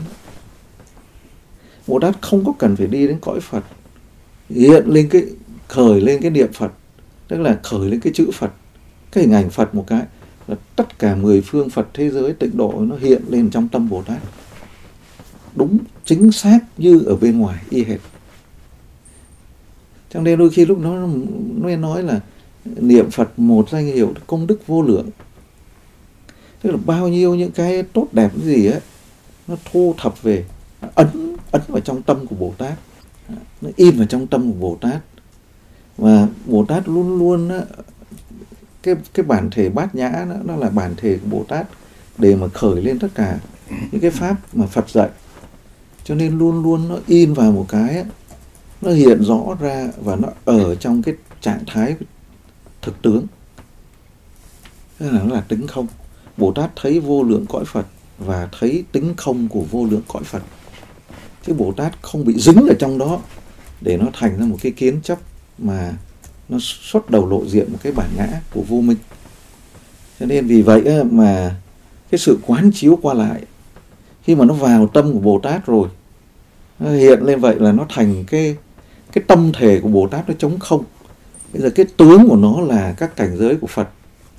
Bồ Tát không có cần phải đi đến cõi Phật, hiện lên cái khởi lên cái niệm Phật, tức là khởi lên cái chữ Phật, cái hình ảnh Phật một cái, là tất cả mười phương Phật thế giới tịnh độ nó hiện lên trong tâm Bồ Tát, đúng chính xác như ở bên ngoài y hệt. Cho nên đôi khi lúc đó nó nói là niệm Phật một danh hiệu công đức vô lượng, tức là bao nhiêu những cái tốt đẹp cái gì ấy, nó thu thập về, ấn ấn vào trong tâm của Bồ Tát, nó in vào trong tâm của Bồ Tát. Và Bồ Tát luôn luôn á, cái cái bản thể bát nhã đó, nó là bản thể của Bồ Tát để mà khởi lên tất cả những cái pháp mà Phật dạy. Cho nên luôn luôn nó in vào một cái á, nó hiện rõ ra và nó ở trong cái trạng thái thực tướng, tức là nó là tính không. Bồ Tát thấy vô lượng cõi Phật và thấy tính không của vô lượng cõi Phật, chứ Bồ Tát không bị dính ở trong đó để nó thành ra một cái kiến chấp mà nó xuất đầu lộ diện một cái bản ngã của vô minh. Cho nên vì vậy mà cái sự quán chiếu qua lại, khi mà nó vào tâm của Bồ Tát rồi, nó hiện lên vậy là nó thành cái cái tâm thể của Bồ Tát nó trống không. Bây giờ cái tướng của nó là các cảnh giới của Phật,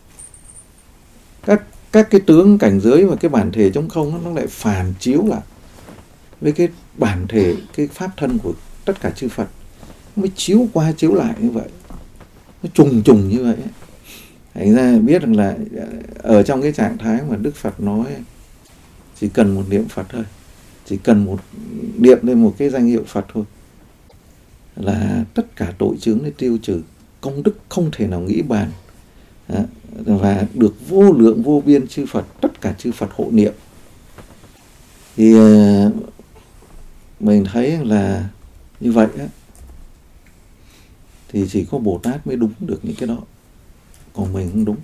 các các cái tướng cảnh giới và cái bản thể trống không nó, nó lại phản chiếu lại với cái bản thể, cái pháp thân của tất cả chư Phật, nó mới chiếu qua chiếu lại như vậy, nó trùng trùng như vậy. Thành ra biết rằng là ở trong cái trạng thái mà Đức Phật nói chỉ cần một niệm Phật thôi, chỉ cần một niệm lên một cái danh hiệu Phật thôi, là tất cả tội chướng nó tiêu trừ, công đức không thể nào nghĩ bàn, và được vô lượng vô biên chư Phật, tất cả chư Phật hộ niệm. Thì mình thấy là như vậy á, thì chỉ có Bồ Tát mới đúng được những cái đó, còn mình không đúng.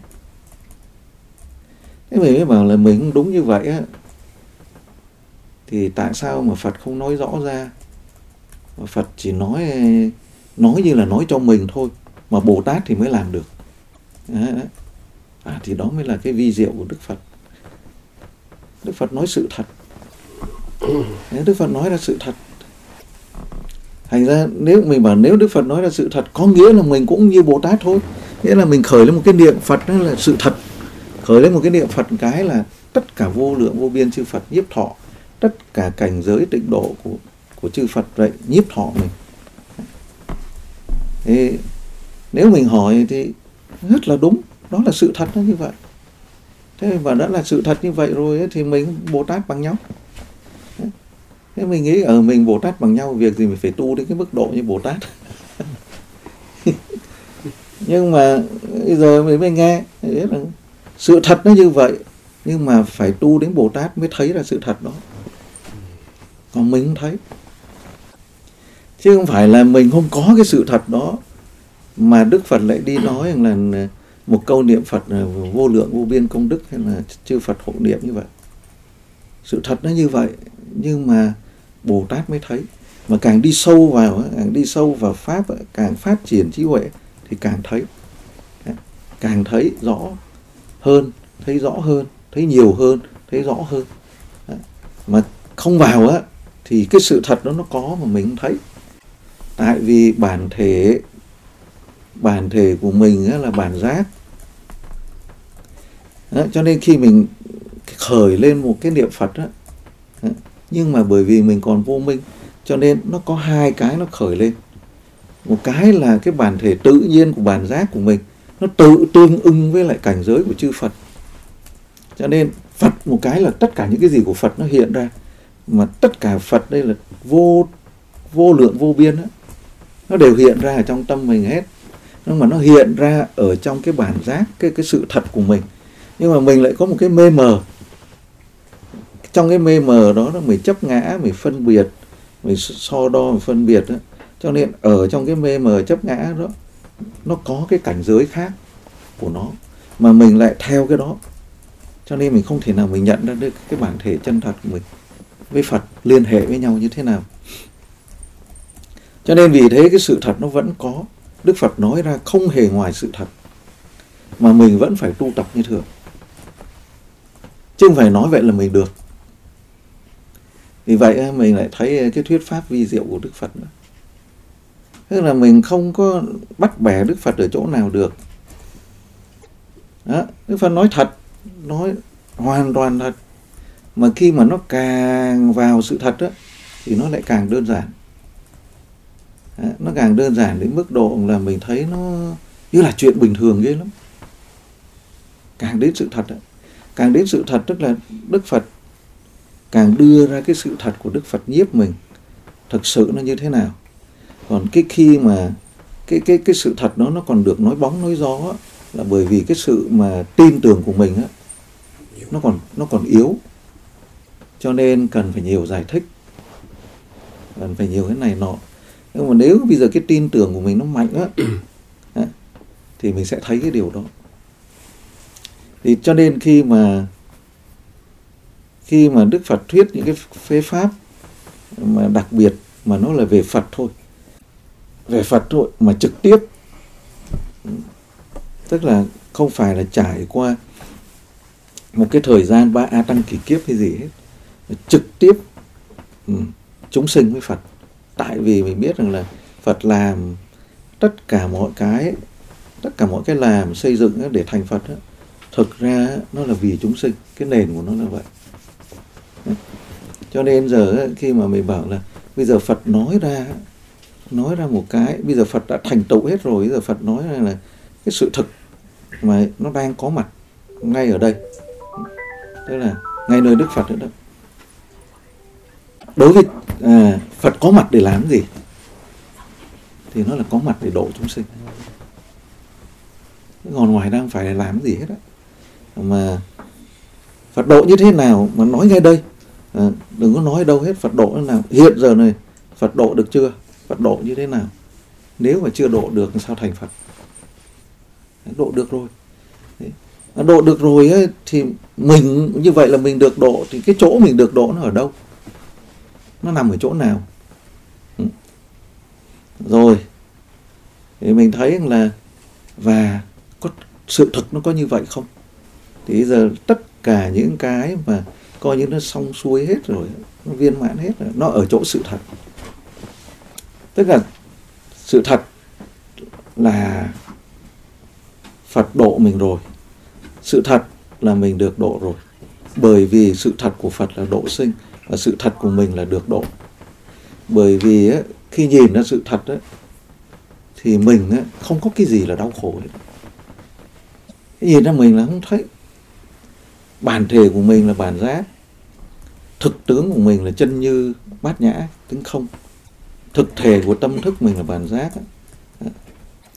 Thế mình mới bảo là mình không đúng như vậy á, thì tại sao mà Phật không nói rõ ra, mà Phật chỉ nói nói như là nói cho mình thôi, mà Bồ Tát thì mới làm được. Đấy, đấy. À, thì đó mới là cái vi diệu của Đức Phật. Đức Phật nói sự thật. Đấy, Đức Phật nói ra sự thật. Thành ra nếu mình bảo nếu Đức Phật nói ra sự thật, có nghĩa là mình cũng như Bồ Tát thôi. Nghĩa là mình khởi lên một cái niệm Phật đó là sự thật. Khởi lên một cái niệm Phật cái là tất cả vô lượng vô biên chư Phật nhiếp thọ, tất cả cảnh giới tịnh độ của của chư Phật vậy nhiếp thọ mình. Thế nếu mình hỏi thì rất là đúng, đó là sự thật nó như vậy. Thế và đã là sự thật như vậy rồi ấy, thì mình Bồ Tát bằng nhau. Thế mình nghĩ ở mình Bồ Tát bằng nhau, việc gì mình phải tu đến cái mức độ như Bồ Tát. Nhưng mà bây giờ mình mới nghe biết là sự thật nó như vậy, nhưng mà phải tu đến Bồ Tát mới thấy ra sự thật đó, còn mình không thấy. Chứ không phải là mình không có cái sự thật đó mà Đức Phật lại đi nói là một câu niệm Phật là vô lượng vô biên công đức, hay là chư Phật hộ niệm như vậy. Sự thật nó như vậy, nhưng mà Bồ Tát mới thấy. Mà càng đi sâu vào, càng đi sâu vào Pháp, càng phát triển trí huệ thì càng thấy. Càng thấy rõ hơn, thấy rõ hơn, thấy nhiều hơn, thấy rõ hơn. Mà không vào á thì cái sự thật đó nó có mà mình không thấy. Tại vì bản thể bản thể của mình á là bản giác. Đó, cho nên khi mình khởi lên một cái niệm Phật á, nhưng mà bởi vì mình còn vô minh, cho nên nó có hai cái nó khởi lên. Một cái là cái bản thể tự nhiên của bản giác của mình, nó tự tương ưng với lại cảnh giới của chư Phật. Cho nên Phật một cái là tất cả những cái gì của Phật nó hiện ra, mà tất cả Phật đây là vô vô lượng vô biên đó, nó đều hiện ra ở trong tâm mình hết. Nhưng mà nó hiện ra ở trong cái bản giác, cái cái sự thật của mình. Nhưng mà mình lại có một cái mê mờ. Trong cái mê mờ đó, đó mình chấp ngã, mình phân biệt, mình so đo, mình phân biệt đó. Cho nên ở trong cái mê mờ chấp ngã đó, nó có cái cảnh giới khác của nó, mà mình lại theo cái đó. Cho nên mình không thể nào mình nhận ra được cái bản thể chân thật của mình với Phật liên hệ với nhau như thế nào. Cho nên vì thế cái sự thật nó vẫn có. Đức Phật nói ra không hề ngoài sự thật, mà mình vẫn phải tu tập như thường. Chứ không phải nói vậy là mình được. Vì vậy mình lại thấy cái thuyết pháp vi diệu của Đức Phật nữa. Tức là mình không có bắt bẻ Đức Phật ở chỗ nào được. Đó, Đức Phật nói thật, nói hoàn toàn thật. Mà khi mà nó càng vào sự thật đó, thì nó lại càng đơn giản. Đó, nó càng đơn giản đến mức độ là mình thấy nó như là chuyện bình thường ghê lắm. Càng đến sự thật đó. Càng đến sự thật tức là Đức Phật càng đưa ra cái sự thật của Đức Phật nhiếp mình thực sự nó như thế nào. Còn cái khi mà cái cái cái sự thật đó nó còn được nói bóng nói gió á, là bởi vì cái sự mà tin tưởng của mình á, nó còn nó còn yếu, cho nên cần phải nhiều giải thích, cần phải nhiều cái này nọ. Nhưng mà nếu bây giờ cái tin tưởng của mình nó mạnh á, thì mình sẽ thấy cái điều đó. Thì cho nên khi mà khi mà Đức Phật thuyết những cái phế pháp mà đặc biệt mà nó là về Phật thôi, về Phật thôi mà trực tiếp, tức là không phải là trải qua một cái thời gian ba a tăng kỷ kiếp hay gì hết, trực tiếp ừ, chúng sinh với Phật. Tại vì mình biết rằng là Phật làm tất cả mọi cái, tất cả mọi cái làm xây dựng để thành Phật đó, thực ra nó là vì chúng sinh, cái nền của nó là vậy. Cho nên giờ khi mà mình bảo là bây giờ Phật nói ra nói ra một cái, bây giờ Phật đã thành tựu hết rồi, bây giờ Phật nói ra là cái sự thực mà nó đang có mặt ngay ở đây, tức là ngay nơi Đức Phật nữa đó. Đối với à, Phật có mặt để làm gì? Thì nó là có mặt để độ chúng sinh. Còn ngoài ra không phải là làm gì hết á. Mà Phật độ như thế nào mà nói ngay đây, à, đừng có nói đâu hết. Phật độ thế nào? Hiện giờ này Phật độ được chưa? Phật độ như thế nào? Nếu mà chưa độ được sao thành Phật? Độ được rồi. Độ được rồi ấy, thì mình như vậy là mình được độ, thì cái chỗ mình được độ nó ở đâu? Nó nằm ở chỗ nào? Ừ. Rồi thì mình thấy là và có sự thực nó có như vậy không? Thì bây giờ tất cả những cái mà coi như nó xong xuôi hết rồi, nó viên mãn hết rồi, nó ở chỗ sự thật. Tức là sự thật là Phật độ mình rồi, sự thật là mình được độ rồi. Bởi vì sự thật của Phật là độ sinh, và sự thật của mình là được độ. Bởi vì ấy, khi nhìn ra sự thật ấy, thì mình ấy, không có cái gì là đau khổ hết. Nhìn ra mình là không thấy. Bản thể của mình là bản giác, thực tướng của mình là chân như bát nhã tính không. Thực thể của tâm thức mình là bản giác ấy.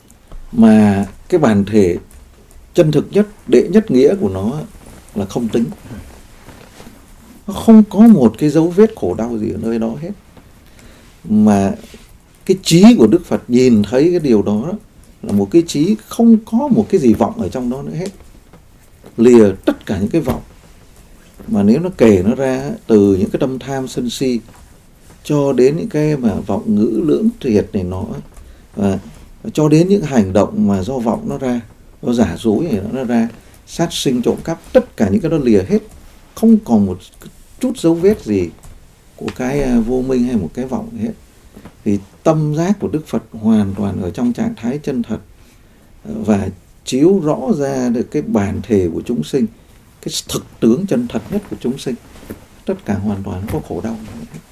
mà cái bản thể chân thực nhất, đệ nhất nghĩa của nó là không tính. Nó không có một cái dấu vết khổ đau gì ở nơi đó hết. Mà cái trí của Đức Phật nhìn thấy cái điều đó là một cái trí không có một cái gì vọng ở trong đó nữa hết. Lìa tất cả những cái vọng. Mà nếu nó kể nó ra từ những cái tâm tham sân si cho đến những cái mà vọng ngữ lưỡng triệt này nó, và cho đến những hành động mà do vọng nó ra, do giả dối này nó ra, sát sinh trộm cắp, tất cả những cái đó lìa hết, không còn một chút dấu vết gì của cái vô minh hay một cái vọng hết. Thì tâm giác của Đức Phật hoàn toàn ở trong trạng thái chân thật và chiếu rõ ra được cái bản thể của chúng sinh, cái thực tướng chân thật nhất của chúng sinh. Tất cả hoàn toàn có khổ đau.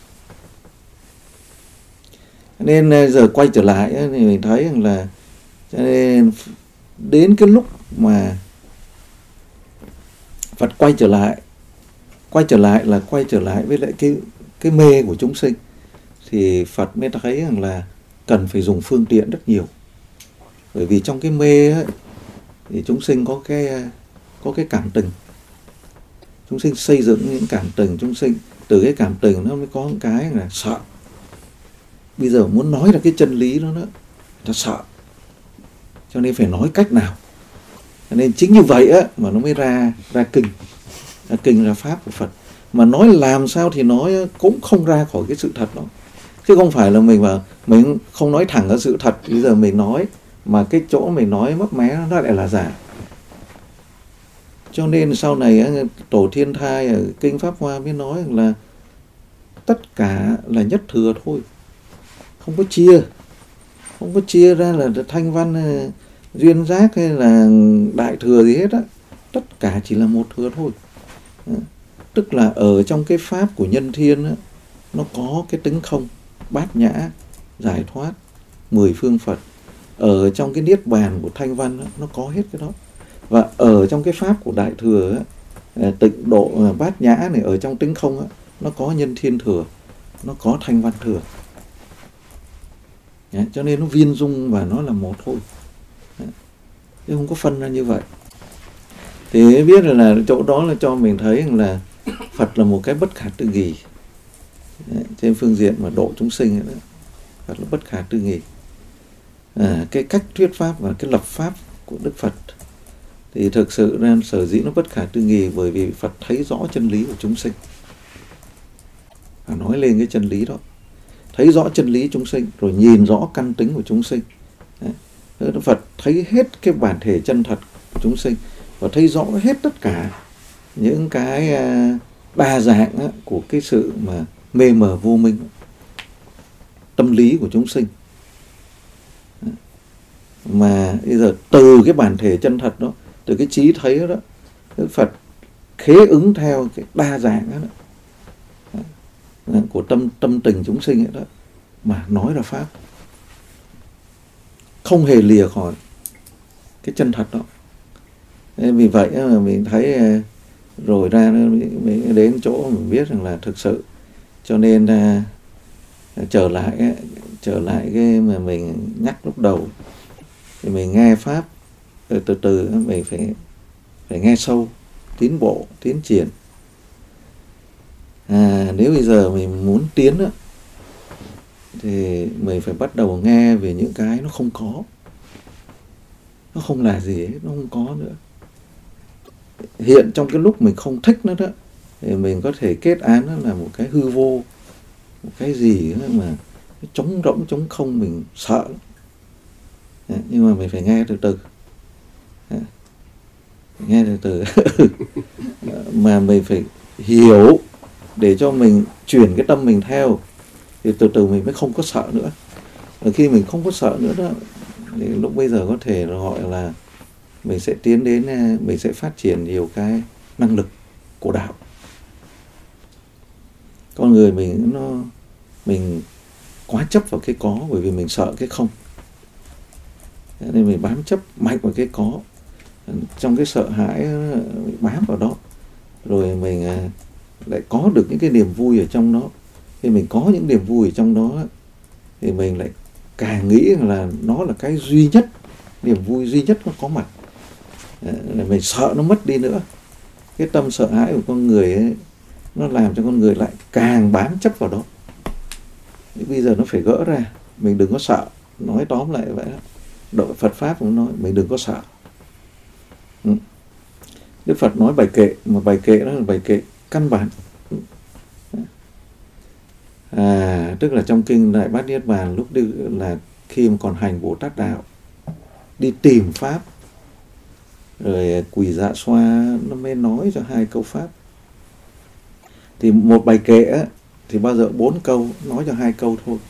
Nên giờ quay trở lại thì mình thấy rằng là cho nên đến cái lúc mà Phật quay trở lại, quay trở lại là quay trở lại với lại cái cái mê của chúng sinh, thì Phật mới thấy rằng là cần phải dùng phương tiện rất nhiều. Bởi vì trong cái mê ấy, thì chúng sinh có cái có cái cảm tình, chúng sinh xây dựng những cảm tình, chúng sinh từ cái cảm tình nó mới có một cái là sợ. Bây giờ muốn nói ra cái chân lý đó nữa, ta sợ, cho nên phải nói cách nào. Cho nên chính như vậy á mà nó mới ra ra kinh, ra kinh ra pháp của Phật. Mà nói làm sao thì nói cũng không ra khỏi cái sự thật đó. Chứ không phải là mình mà mình không nói thẳng ra sự thật, bây giờ mình nói mà cái chỗ mình nói mấp mé nó lại là giả. Cho nên sau này Tổ Thiên Thai ở Kinh Pháp Hoa mới nói là tất cả là nhất thừa thôi, không có chia, không có chia ra là thanh văn, duyên giác hay là đại thừa gì hết á. Tất cả chỉ là một thừa thôi. Tức là ở trong cái pháp của nhân thiên á, nó có cái tính không, bát nhã, giải thoát, mười phương Phật. Ở trong cái niết bàn của thanh văn á, nó có hết cái đó. Và ở trong cái pháp của đại thừa á, tịnh độ bát nhã này, ở trong tính không á, nó có nhân thiên thừa, nó có thanh văn thừa. Đấy, cho nên nó viên dung và nó là một thôi. Đấy, chứ không có phân ra như vậy. Thì biết là, là chỗ đó là cho mình thấy rằng là Phật là một cái bất khả tư nghì. Đấy, trên phương diện mà độ chúng sinh ấy đó, Phật là bất khả tư nghì. À, cái cách thuyết pháp và cái lập pháp của Đức Phật thì thực sự ra sở dĩ nó bất khả tư nghì bởi vì Phật thấy rõ chân lý của chúng sinh và nói lên cái chân lý đó, thấy rõ chân lý chúng sinh rồi nhìn rõ căn tính của chúng sinh. Đấy, Phật thấy hết cái bản thể chân thật của chúng sinh và thấy rõ hết tất cả những cái đa dạng của cái sự mà mê mờ vô minh, tâm lý của chúng sinh. Mà bây giờ từ cái bản thể chân thật đó, từ cái trí thấy đó, Đức Phật khế ứng theo cái đa dạng đó, đó của tâm tâm tình chúng sinh ấy đó mà nói ra pháp, không hề lìa khỏi cái chân thật đó. Nên vì vậy mà mình thấy rồi ra mình đến chỗ mình biết rằng là thực sự, cho nên trở lại trở lại cái mà mình nhắc lúc đầu thì mình nghe pháp từ từ, từ mình phải phải nghe sâu, tiến bộ, tiến triển. À, nếu bây giờ mình muốn tiến đó, thì mình phải bắt đầu nghe về những cái nó không có, nó không là gì hết, nó không có nữa. Hiện trong cái lúc mình không thích nó đó, thì mình có thể kết án nó là một cái hư vô, một cái gì đó mà trống rỗng, trống không, mình sợ. Đấy, nhưng mà mình phải nghe từ từ. Đấy, nghe từ từ. Mà mình phải hiểu để cho mình chuyển cái tâm mình theo, thì từ từ mình mới không có sợ nữa. Và khi mình không có sợ nữa đó, thì lúc bây giờ có thể gọi là mình sẽ tiến đến, mình sẽ phát triển nhiều cái năng lực của đạo. Con người mình nó mình quá chấp vào cái có bởi vì mình sợ cái không, nên mình bám chấp mạnh vào cái có, trong cái sợ hãi mình bám vào đó, rồi mình lại có được những cái niềm vui ở trong đó. Khi mình có những niềm vui ở trong đó thì mình lại càng nghĩ là nó là cái duy nhất, niềm vui duy nhất nó có mặt. Mình sợ nó mất đi nữa. Cái tâm sợ hãi của con người ấy, nó làm cho con người lại càng bám chấp vào đó. Bây giờ nó phải gỡ ra. Mình đừng có sợ. Nói tóm lại vậy đó. Độ Phật Pháp cũng nói mình đừng có sợ. Ừ. Đức Phật nói bài kệ, mà bài kệ đó là bài kệ căn bản. À, tức là trong kinh Đại Bát Niết Bàn, lúc đi là khi mà còn hành Bồ Tát đạo, đi tìm Pháp, rồi Quỷ Dạ Xoa nó mới nói cho hai câu Pháp. Thì một bài kệ á, thì bao giờ bốn câu, nói cho hai câu thôi.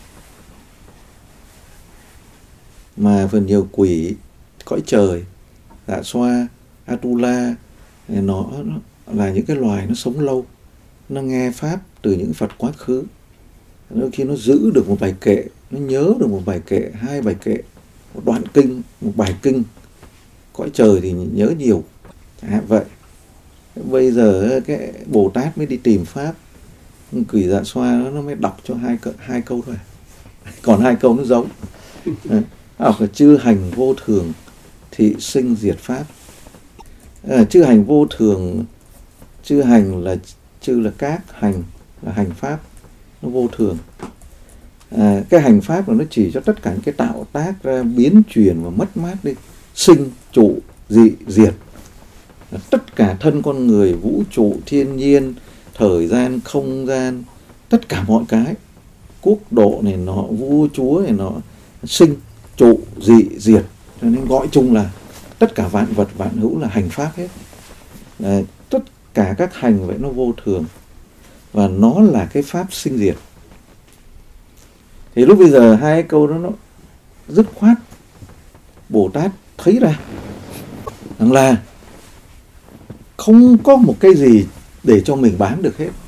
Mà phần nhiều quỷ, cõi trời, Dạ Xoa, Atula, nó, nó là những cái loài nó sống lâu, nó nghe Pháp từ những Phật quá khứ. Đôi khi nó giữ được một bài kệ, nó nhớ được một bài kệ, hai bài kệ, một đoạn kinh, một bài kinh. Cõi trời thì nhớ nhiều, chẳng hạn vậy. Bây giờ cái Bồ Tát mới đi tìm Pháp, Quỷ Dạ Xoa nó, nó mới đọc cho hai, hai câu thôi. Còn hai câu nó giống. Học là chư hành vô thường, thị sinh diệt Pháp. À, chư hành vô thường, chư hành là chư là các, hành là hành Pháp, nó vô thường. À, cái hành Pháp là nó chỉ cho tất cả những cái tạo tác ra, biến chuyển và mất mát đi. Sinh, trụ, dị, diệt. Tất cả thân con người, vũ trụ, thiên nhiên, thời gian, không gian, tất cả mọi cái. Quốc độ này nọ, vua chúa này nọ, sinh, trụ, dị, diệt. Cho nên gọi chung là tất cả vạn vật, vạn hữu là hành Pháp hết. Đấy, tất cả các hành vậy nó vô thường. Và nó là cái Pháp sinh diệt. Thì lúc bây giờ hai câu đó nó dứt khoát. Bồ Tát thấy ra rằng là không có một cái gì để cho mình bám được hết.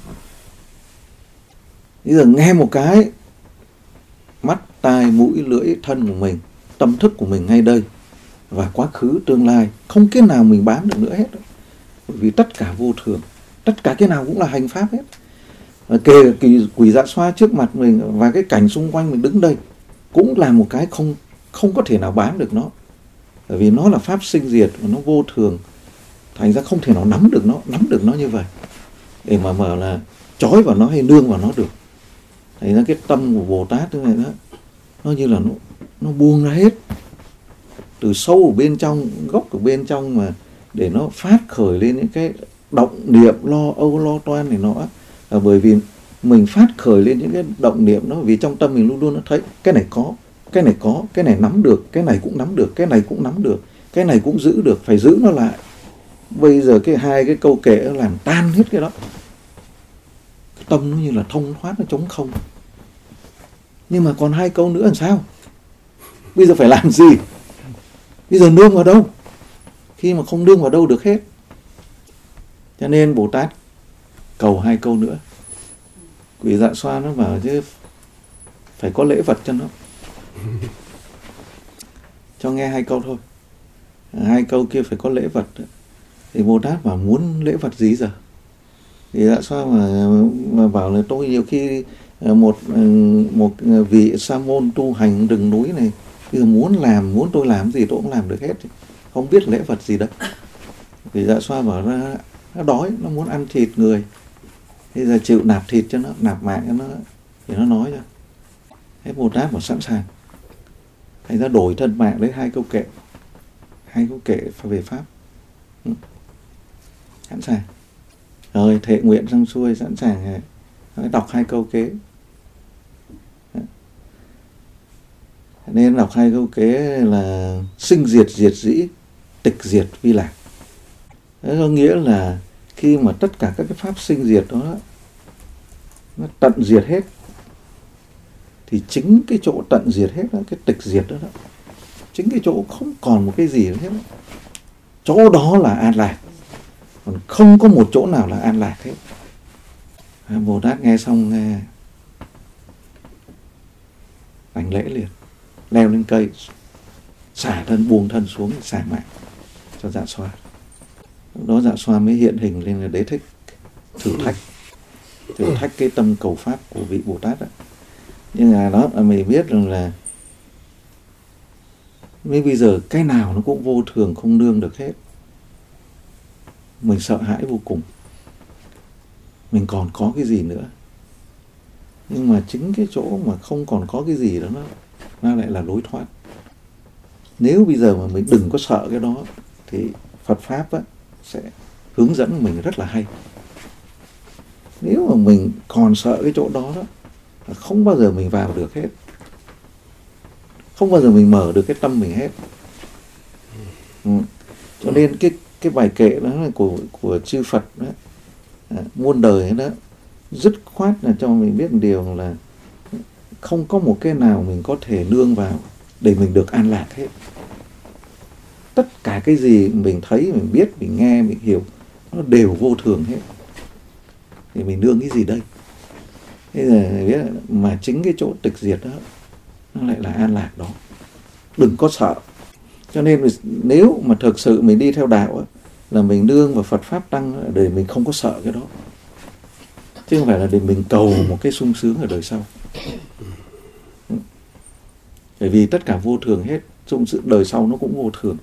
Bây giờ nghe một cái, mắt, tai, mũi, lưỡi, thân của mình, tâm thức của mình ngay đây, và quá khứ, tương lai, không cái nào mình bám được nữa hết. Bởi vì tất cả vô thường, tất cả cái nào cũng là hành Pháp hết. Kể kỳ Quỷ Dạ Xoa trước mặt mình và cái cảnh xung quanh mình đứng đây cũng là một cái không không có thể nào bám được nó. Bởi vì nó là Pháp sinh diệt và nó vô thường. Thành ra không thể nào nắm được nó, nắm được nó như vậy. Để mà mở là trói vào nó hay nương vào nó được. Thành ra cái tâm của Bồ Tát như này đó, nó như là nó, nó buông ra hết. Từ sâu ở bên trong, gốc ở bên trong mà để nó phát khởi lên những cái động niệm lo âu lo toan này nọ. À, bởi vì mình phát khởi lên những cái động niệm đó, vì trong tâm mình luôn luôn nó thấy cái này có, cái này có, cái này nắm được, cái này cũng nắm được, cái này cũng nắm được, cái này cũng giữ được, phải giữ nó lại. Bây giờ cái hai cái câu kệ nó làm tan hết cái đó. Cái tâm nó như là thông thoát, nó trống không. Nhưng mà còn hai câu nữa làm sao? Bây giờ phải làm gì? Bây giờ nương vào đâu? Khi mà không nương vào đâu được hết. Cho nên Bồ Tát cầu hai câu nữa. Quỷ Dạ Xoa nó bảo chứ phải có lễ vật cho nó. Cho nghe hai câu thôi. Hai câu kia phải có lễ vật. Thì Bồ Tát bảo muốn lễ vật gì giờ? Thì Dạ Xoa mà, mà bảo là tôi nhiều khi một một vị sa môn tu hành rừng núi này, bây giờ muốn làm, muốn tôi làm gì tôi cũng làm được hết. Không biết lễ vật gì đâu. Thì Dạ Xoa bảo ra nó đói, nó muốn ăn thịt người. Bây giờ chịu nạp thịt cho nó, nạp mạng cho nó, thì nó nói cho. Thế Bồ Tát bảo sẵn sàng. Thành ra đổi thân mạng lấy hai câu kệ. Hai câu kệ về Pháp. Ừ. Sẵn sàng. Rồi thệ nguyện xong xuôi, sẵn sàng đọc hai câu kế. Nên đọc hai câu kế là sinh diệt diệt dĩ, tịch diệt vi lạc. Thế có nghĩa là khi mà tất cả các cái pháp sinh diệt đó nó tận diệt hết, thì chính cái chỗ tận diệt hết đó, cái tịch diệt đó, đó chính cái chỗ không còn một cái gì hết đó. Chỗ đó là an lạc, còn không có một chỗ nào là an lạc hết. Bồ Tát nghe xong nghe đảnh lễ liền, leo lên cây, xả thân, buông thân xuống, xả mạng cho Dạ Xoa. Lúc đó Dạ Xoa mới hiện hình lên là Đế Thích, thử thách thử thách cái tâm cầu pháp của vị Bồ Tát đó. Nhưng mà đó là mình biết rằng là Nên bây giờ cái nào nó cũng vô thường, không nương được hết. Mình sợ hãi vô cùng. Mình còn có cái gì nữa. Nhưng mà chính cái chỗ mà không còn có cái gì đó nó, nó lại là lối thoát. Nếu bây giờ mà mình đừng có sợ cái đó thì Phật Pháp á, sẽ hướng dẫn mình rất là hay. Nếu mà mình còn sợ cái chỗ đó đó, không bao giờ mình vào được hết. Không bao giờ mình mở được cái tâm mình hết. Ừ. Cho nên cái cái bài kệ đó là của của chư Phật đó, à, muôn đời đó, dứt khoát là cho mình biết một điều là không có một cái nào mình có thể nương vào để mình được an lạc hết. Tất cả cái gì mình thấy, mình biết, mình nghe, mình hiểu, nó đều vô thường hết. Thì mình nương cái gì đây? Bây giờ mình biết mà chính cái chỗ tịch diệt đó, nó lại là an lạc đó. Đừng có sợ. Cho nên nếu mà thực sự mình đi theo đạo á, là mình nương vào Phật Pháp Tăng để mình không có sợ cái đó. Chứ không phải là để mình cầu một cái sung sướng ở đời sau. Bởi vì tất cả vô thường hết, sung sướng đời sau nó cũng vô thường.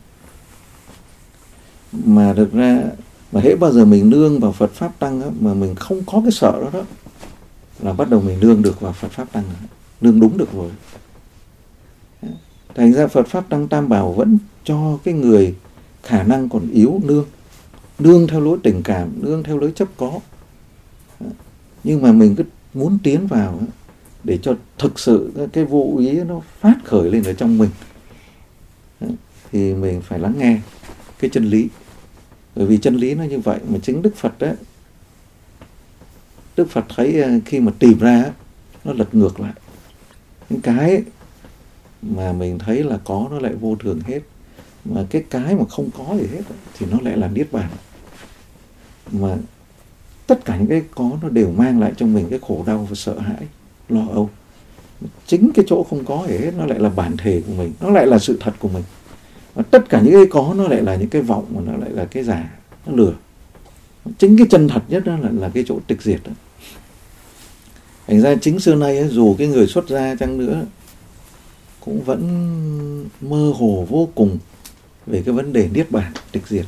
Mà thực ra, mà hễ bao giờ mình nương vào Phật Pháp Tăng á, mà mình không có cái sợ đó đó, là bắt đầu mình nương được vào Phật Pháp Tăng, nương đúng được rồi. Thành ra Phật Pháp Tăng Tam Bảo vẫn cho cái người khả năng còn yếu nương. Nương theo lối tình cảm, nương theo lối chấp có. Nhưng mà mình cứ muốn tiến vào để cho thực sự cái vô ý nó phát khởi lên ở trong mình, thì mình phải lắng nghe cái chân lý. Bởi vì chân lý nó như vậy. Mà chính Đức Phật đấy, Đức Phật thấy khi mà tìm ra, nó lật ngược lại. Những cái mà mình thấy là có nó lại vô thường hết. Mà cái cái mà không có gì hết thì nó lại là niết bàn. Mà tất cả những cái có nó đều mang lại cho mình cái khổ đau và sợ hãi, lo âu. Chính cái chỗ không có gì hết nó lại là bản thể của mình, nó lại là sự thật của mình. Và tất cả những cái có nó lại là những cái vọng, mà nó lại là cái giả, nó lừa. Chính cái chân thật nhất đó là, là cái chỗ tịch diệt đó. Thành ra chính xưa nay ấy, dù cái người xuất gia chăng nữa cũng vẫn mơ hồ vô cùng về cái vấn đề niết bàn, tịch diệt.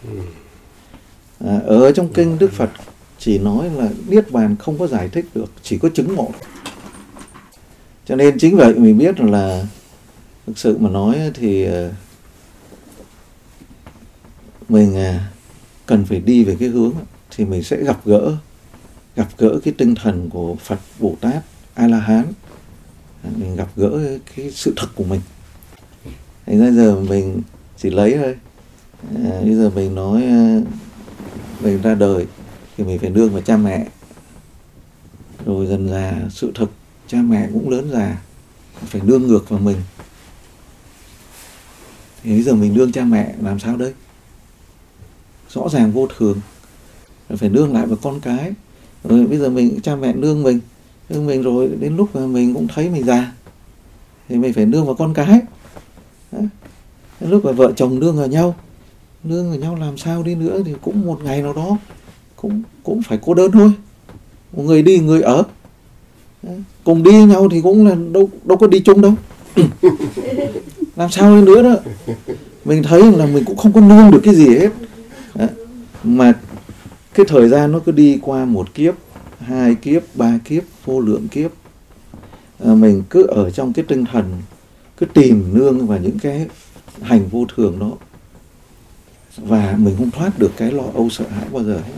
À, ở trong kinh Đức Phật chỉ nói là niết bàn không có giải thích được, chỉ có chứng ngộ. Cho nên chính vậy mình biết là thực sự mà nói thì mình cần phải đi về cái hướng thì mình sẽ gặp gỡ gặp gỡ cái tinh thần của Phật, Bồ Tát, A-la-hán. Mình gặp gỡ cái sự thật của mình. Thành ra giờ mình chỉ lấy thôi. À, bây giờ mình nói mình ra đời thì mình phải nương vào cha mẹ. Rồi dần già sự thực cha mẹ cũng lớn già, phải nương ngược vào mình. Thì bây giờ mình nương cha mẹ làm sao đây? Rõ ràng vô thường, phải nương lại vào con cái. Rồi bây giờ mình cha mẹ nương mình, nương mình rồi đến lúc mà mình cũng thấy mình già thì mình phải nương vào con cái. Đó. Đến lúc mà vợ chồng nương vào nhau, nương vào nhau làm sao đi nữa thì cũng một ngày nào đó cũng cũng phải cô đơn thôi. Một người đi người ở. Đó. Cùng đi nhau thì cũng là đâu đâu có đi chung đâu. Làm sao đi nữa đó. Mình thấy là mình cũng không có nương được cái gì hết. Đó. Mà cái thời gian nó cứ đi qua một kiếp, hai kiếp, ba kiếp, vô lượng kiếp. À, mình cứ ở trong cái tinh thần, cứ tìm nương vào những cái hành vô thường đó. Và mình không thoát được cái lo âu sợ hãi bao giờ hết.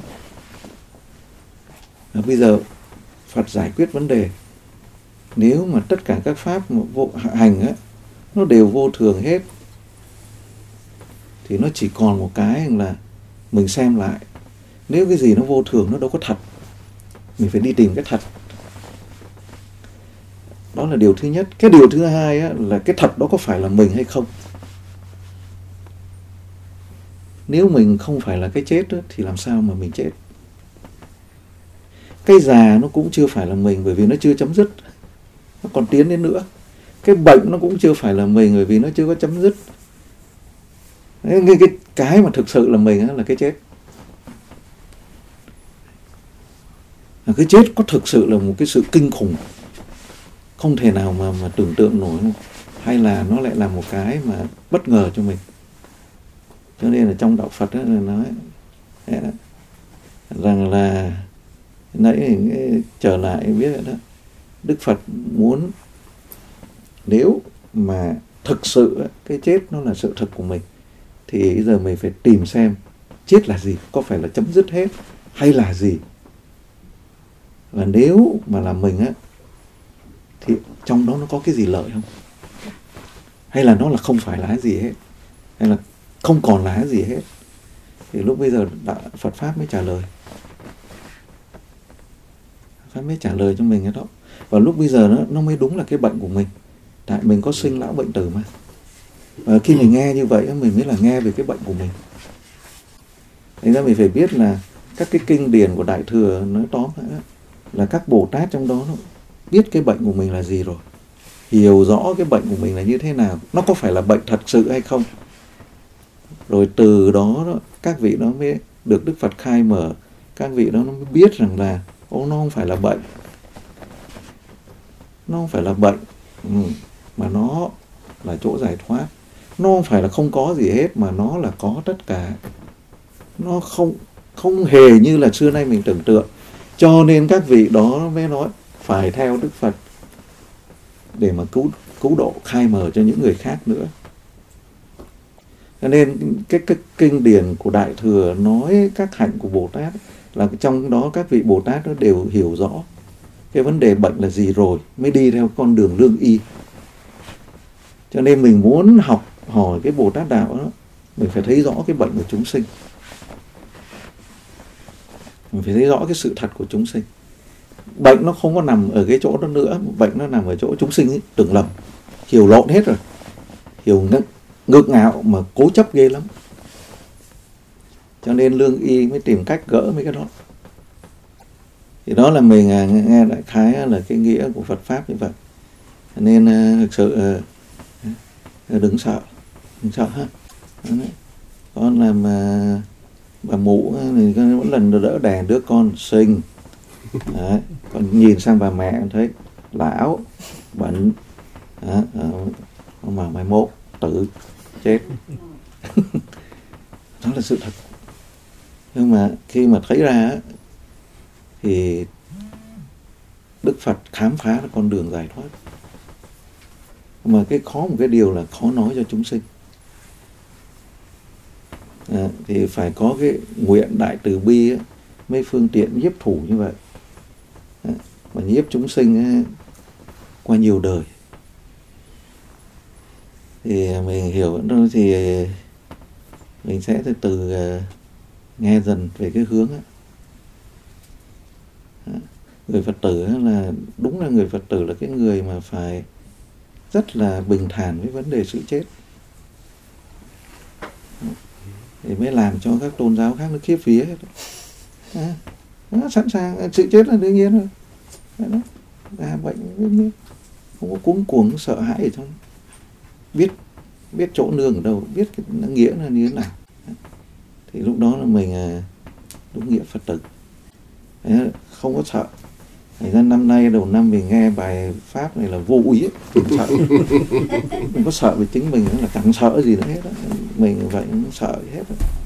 À, bây giờ Phật giải quyết vấn đề. Nếu mà tất cả các pháp mà vô hành á, nó đều vô thường hết, thì nó chỉ còn một cái là mình xem lại. Nếu cái gì nó vô thường, nó đâu có thật, mình phải đi tìm cái thật. Đó là điều thứ nhất. Cái điều thứ hai á, là cái thật đó có phải là mình hay không. Nếu mình không phải là cái chết đó, thì làm sao mà mình chết. Cái già nó cũng chưa phải là mình, bởi vì nó chưa chấm dứt, nó còn tiến đến nữa. Cái bệnh nó cũng chưa phải là mình, bởi vì nó chưa có chấm dứt. Cái, cái, cái mà thực sự là mình á, là cái chết. Cái chết có thực sự là một cái sự kinh khủng, không thể nào mà, mà tưởng tượng nổi. hay là nó lại là một cái mà bất ngờ cho mình. Cho nên là trong đạo Phật đó là nói rằng là nãy trở lại biết đó, Đức Phật muốn nếu mà thực sự cái chết nó là sự thật của mình thì bây giờ mình phải tìm xem chết là gì, có phải là chấm dứt hết hay là gì. Và nếu mà là mình á thì trong đó nó có cái gì lợi không, hay là nó là không phải là cái gì hết, hay là không còn là cái gì hết. Thì lúc bây giờ Phật Pháp mới trả lời, Pháp mới trả lời cho mình cái đó. Và lúc bây giờ nó, nó mới đúng là cái bệnh của mình. Tại mình có sinh lão bệnh tử mà. Và khi mình nghe như vậy mình mới là nghe về cái bệnh của mình. Thành ra mình phải biết là các cái kinh điển của Đại Thừa nói tóm lại là các Bồ Tát trong đó nó biết cái bệnh của mình là gì rồi, hiểu rõ cái bệnh của mình là như thế nào, nó có phải là bệnh thật sự hay không. Rồi từ đó, đó các vị đó mới được Đức Phật khai mở, các vị đó nó mới biết rằng là ô, nó không phải là bệnh, nó không phải là bệnh, ừ, mà nó là chỗ giải thoát. Nó không phải là không có gì hết, mà nó là có tất cả. Nó không không hề như là xưa nay mình tưởng tượng. Cho nên các vị đó mới nói phải theo Đức Phật để mà cứu cứu độ, khai mở cho những người khác nữa. Cho nên cái, cái kinh điển của Đại Thừa nói các hạnh của Bồ Tát là trong đó các vị Bồ Tát đó đều hiểu rõ cái vấn đề bệnh là gì rồi mới đi theo con đường lương y. Cho nên mình muốn học hỏi cái Bồ Tát đạo đó, mình phải thấy rõ cái bệnh của chúng sinh, mình phải thấy rõ cái sự thật của chúng sinh. Bệnh nó không có nằm ở cái chỗ đó nữa, bệnh nó nằm ở chỗ chúng sinh ấy, tưởng lầm, hiểu lộn hết rồi, hiểu ngược, ngược ngạo mà cố chấp ghê lắm. Cho nên lương y mới tìm cách gỡ mấy cái đó. Thì đó là mình nghe đại khái là cái nghĩa của Phật Pháp như vậy. Nên thực sự đừng sợ, đừng sợ ha. Con làm bà mụ thì mỗi lần đỡ đẻ đứa con sinh. Đấy. Còn nhìn sang bà mẹ thấy lão, bệnh, đó, mà mai mốt tự chết. Đó là sự thật. Nhưng mà khi mà thấy ra thì Đức Phật khám phá ra con đường giải thoát. Mà cái khó một cái điều là khó nói cho chúng sinh. À, thì phải có cái nguyện đại từ bi ấy, mấy phương tiện nhiếp thủ như vậy. À, mà nhiếp chúng sinh ấy, qua nhiều đời. Thì mình hiểu đó thì mình sẽ từ từ uh, nghe dần về cái hướng ấy. À, người Phật tử ấy là đúng là người Phật tử là cái người mà phải rất là bình thản với vấn đề sự chết. Để mới làm cho các tôn giáo khác nó khiếp vía hết. À, nó sẵn sàng, sự chết là đương nhiên rồi. Đó, là bệnh đương nhiên. Không có cuống cuồng sợ hãi ở trong. Biết biết chỗ nương ở đâu, biết cái nghĩa là như thế nào. Thì lúc đó là mình đúng nghĩa Phật tử. Đấy, không có sợ. Thành ra năm nay đầu năm mình nghe bài Pháp này là vô úy ấy, đừng sợ. Mình có sợ về chính mình là chẳng sợ gì nữa hết đó. Mình vậy nó sợ hết rồi.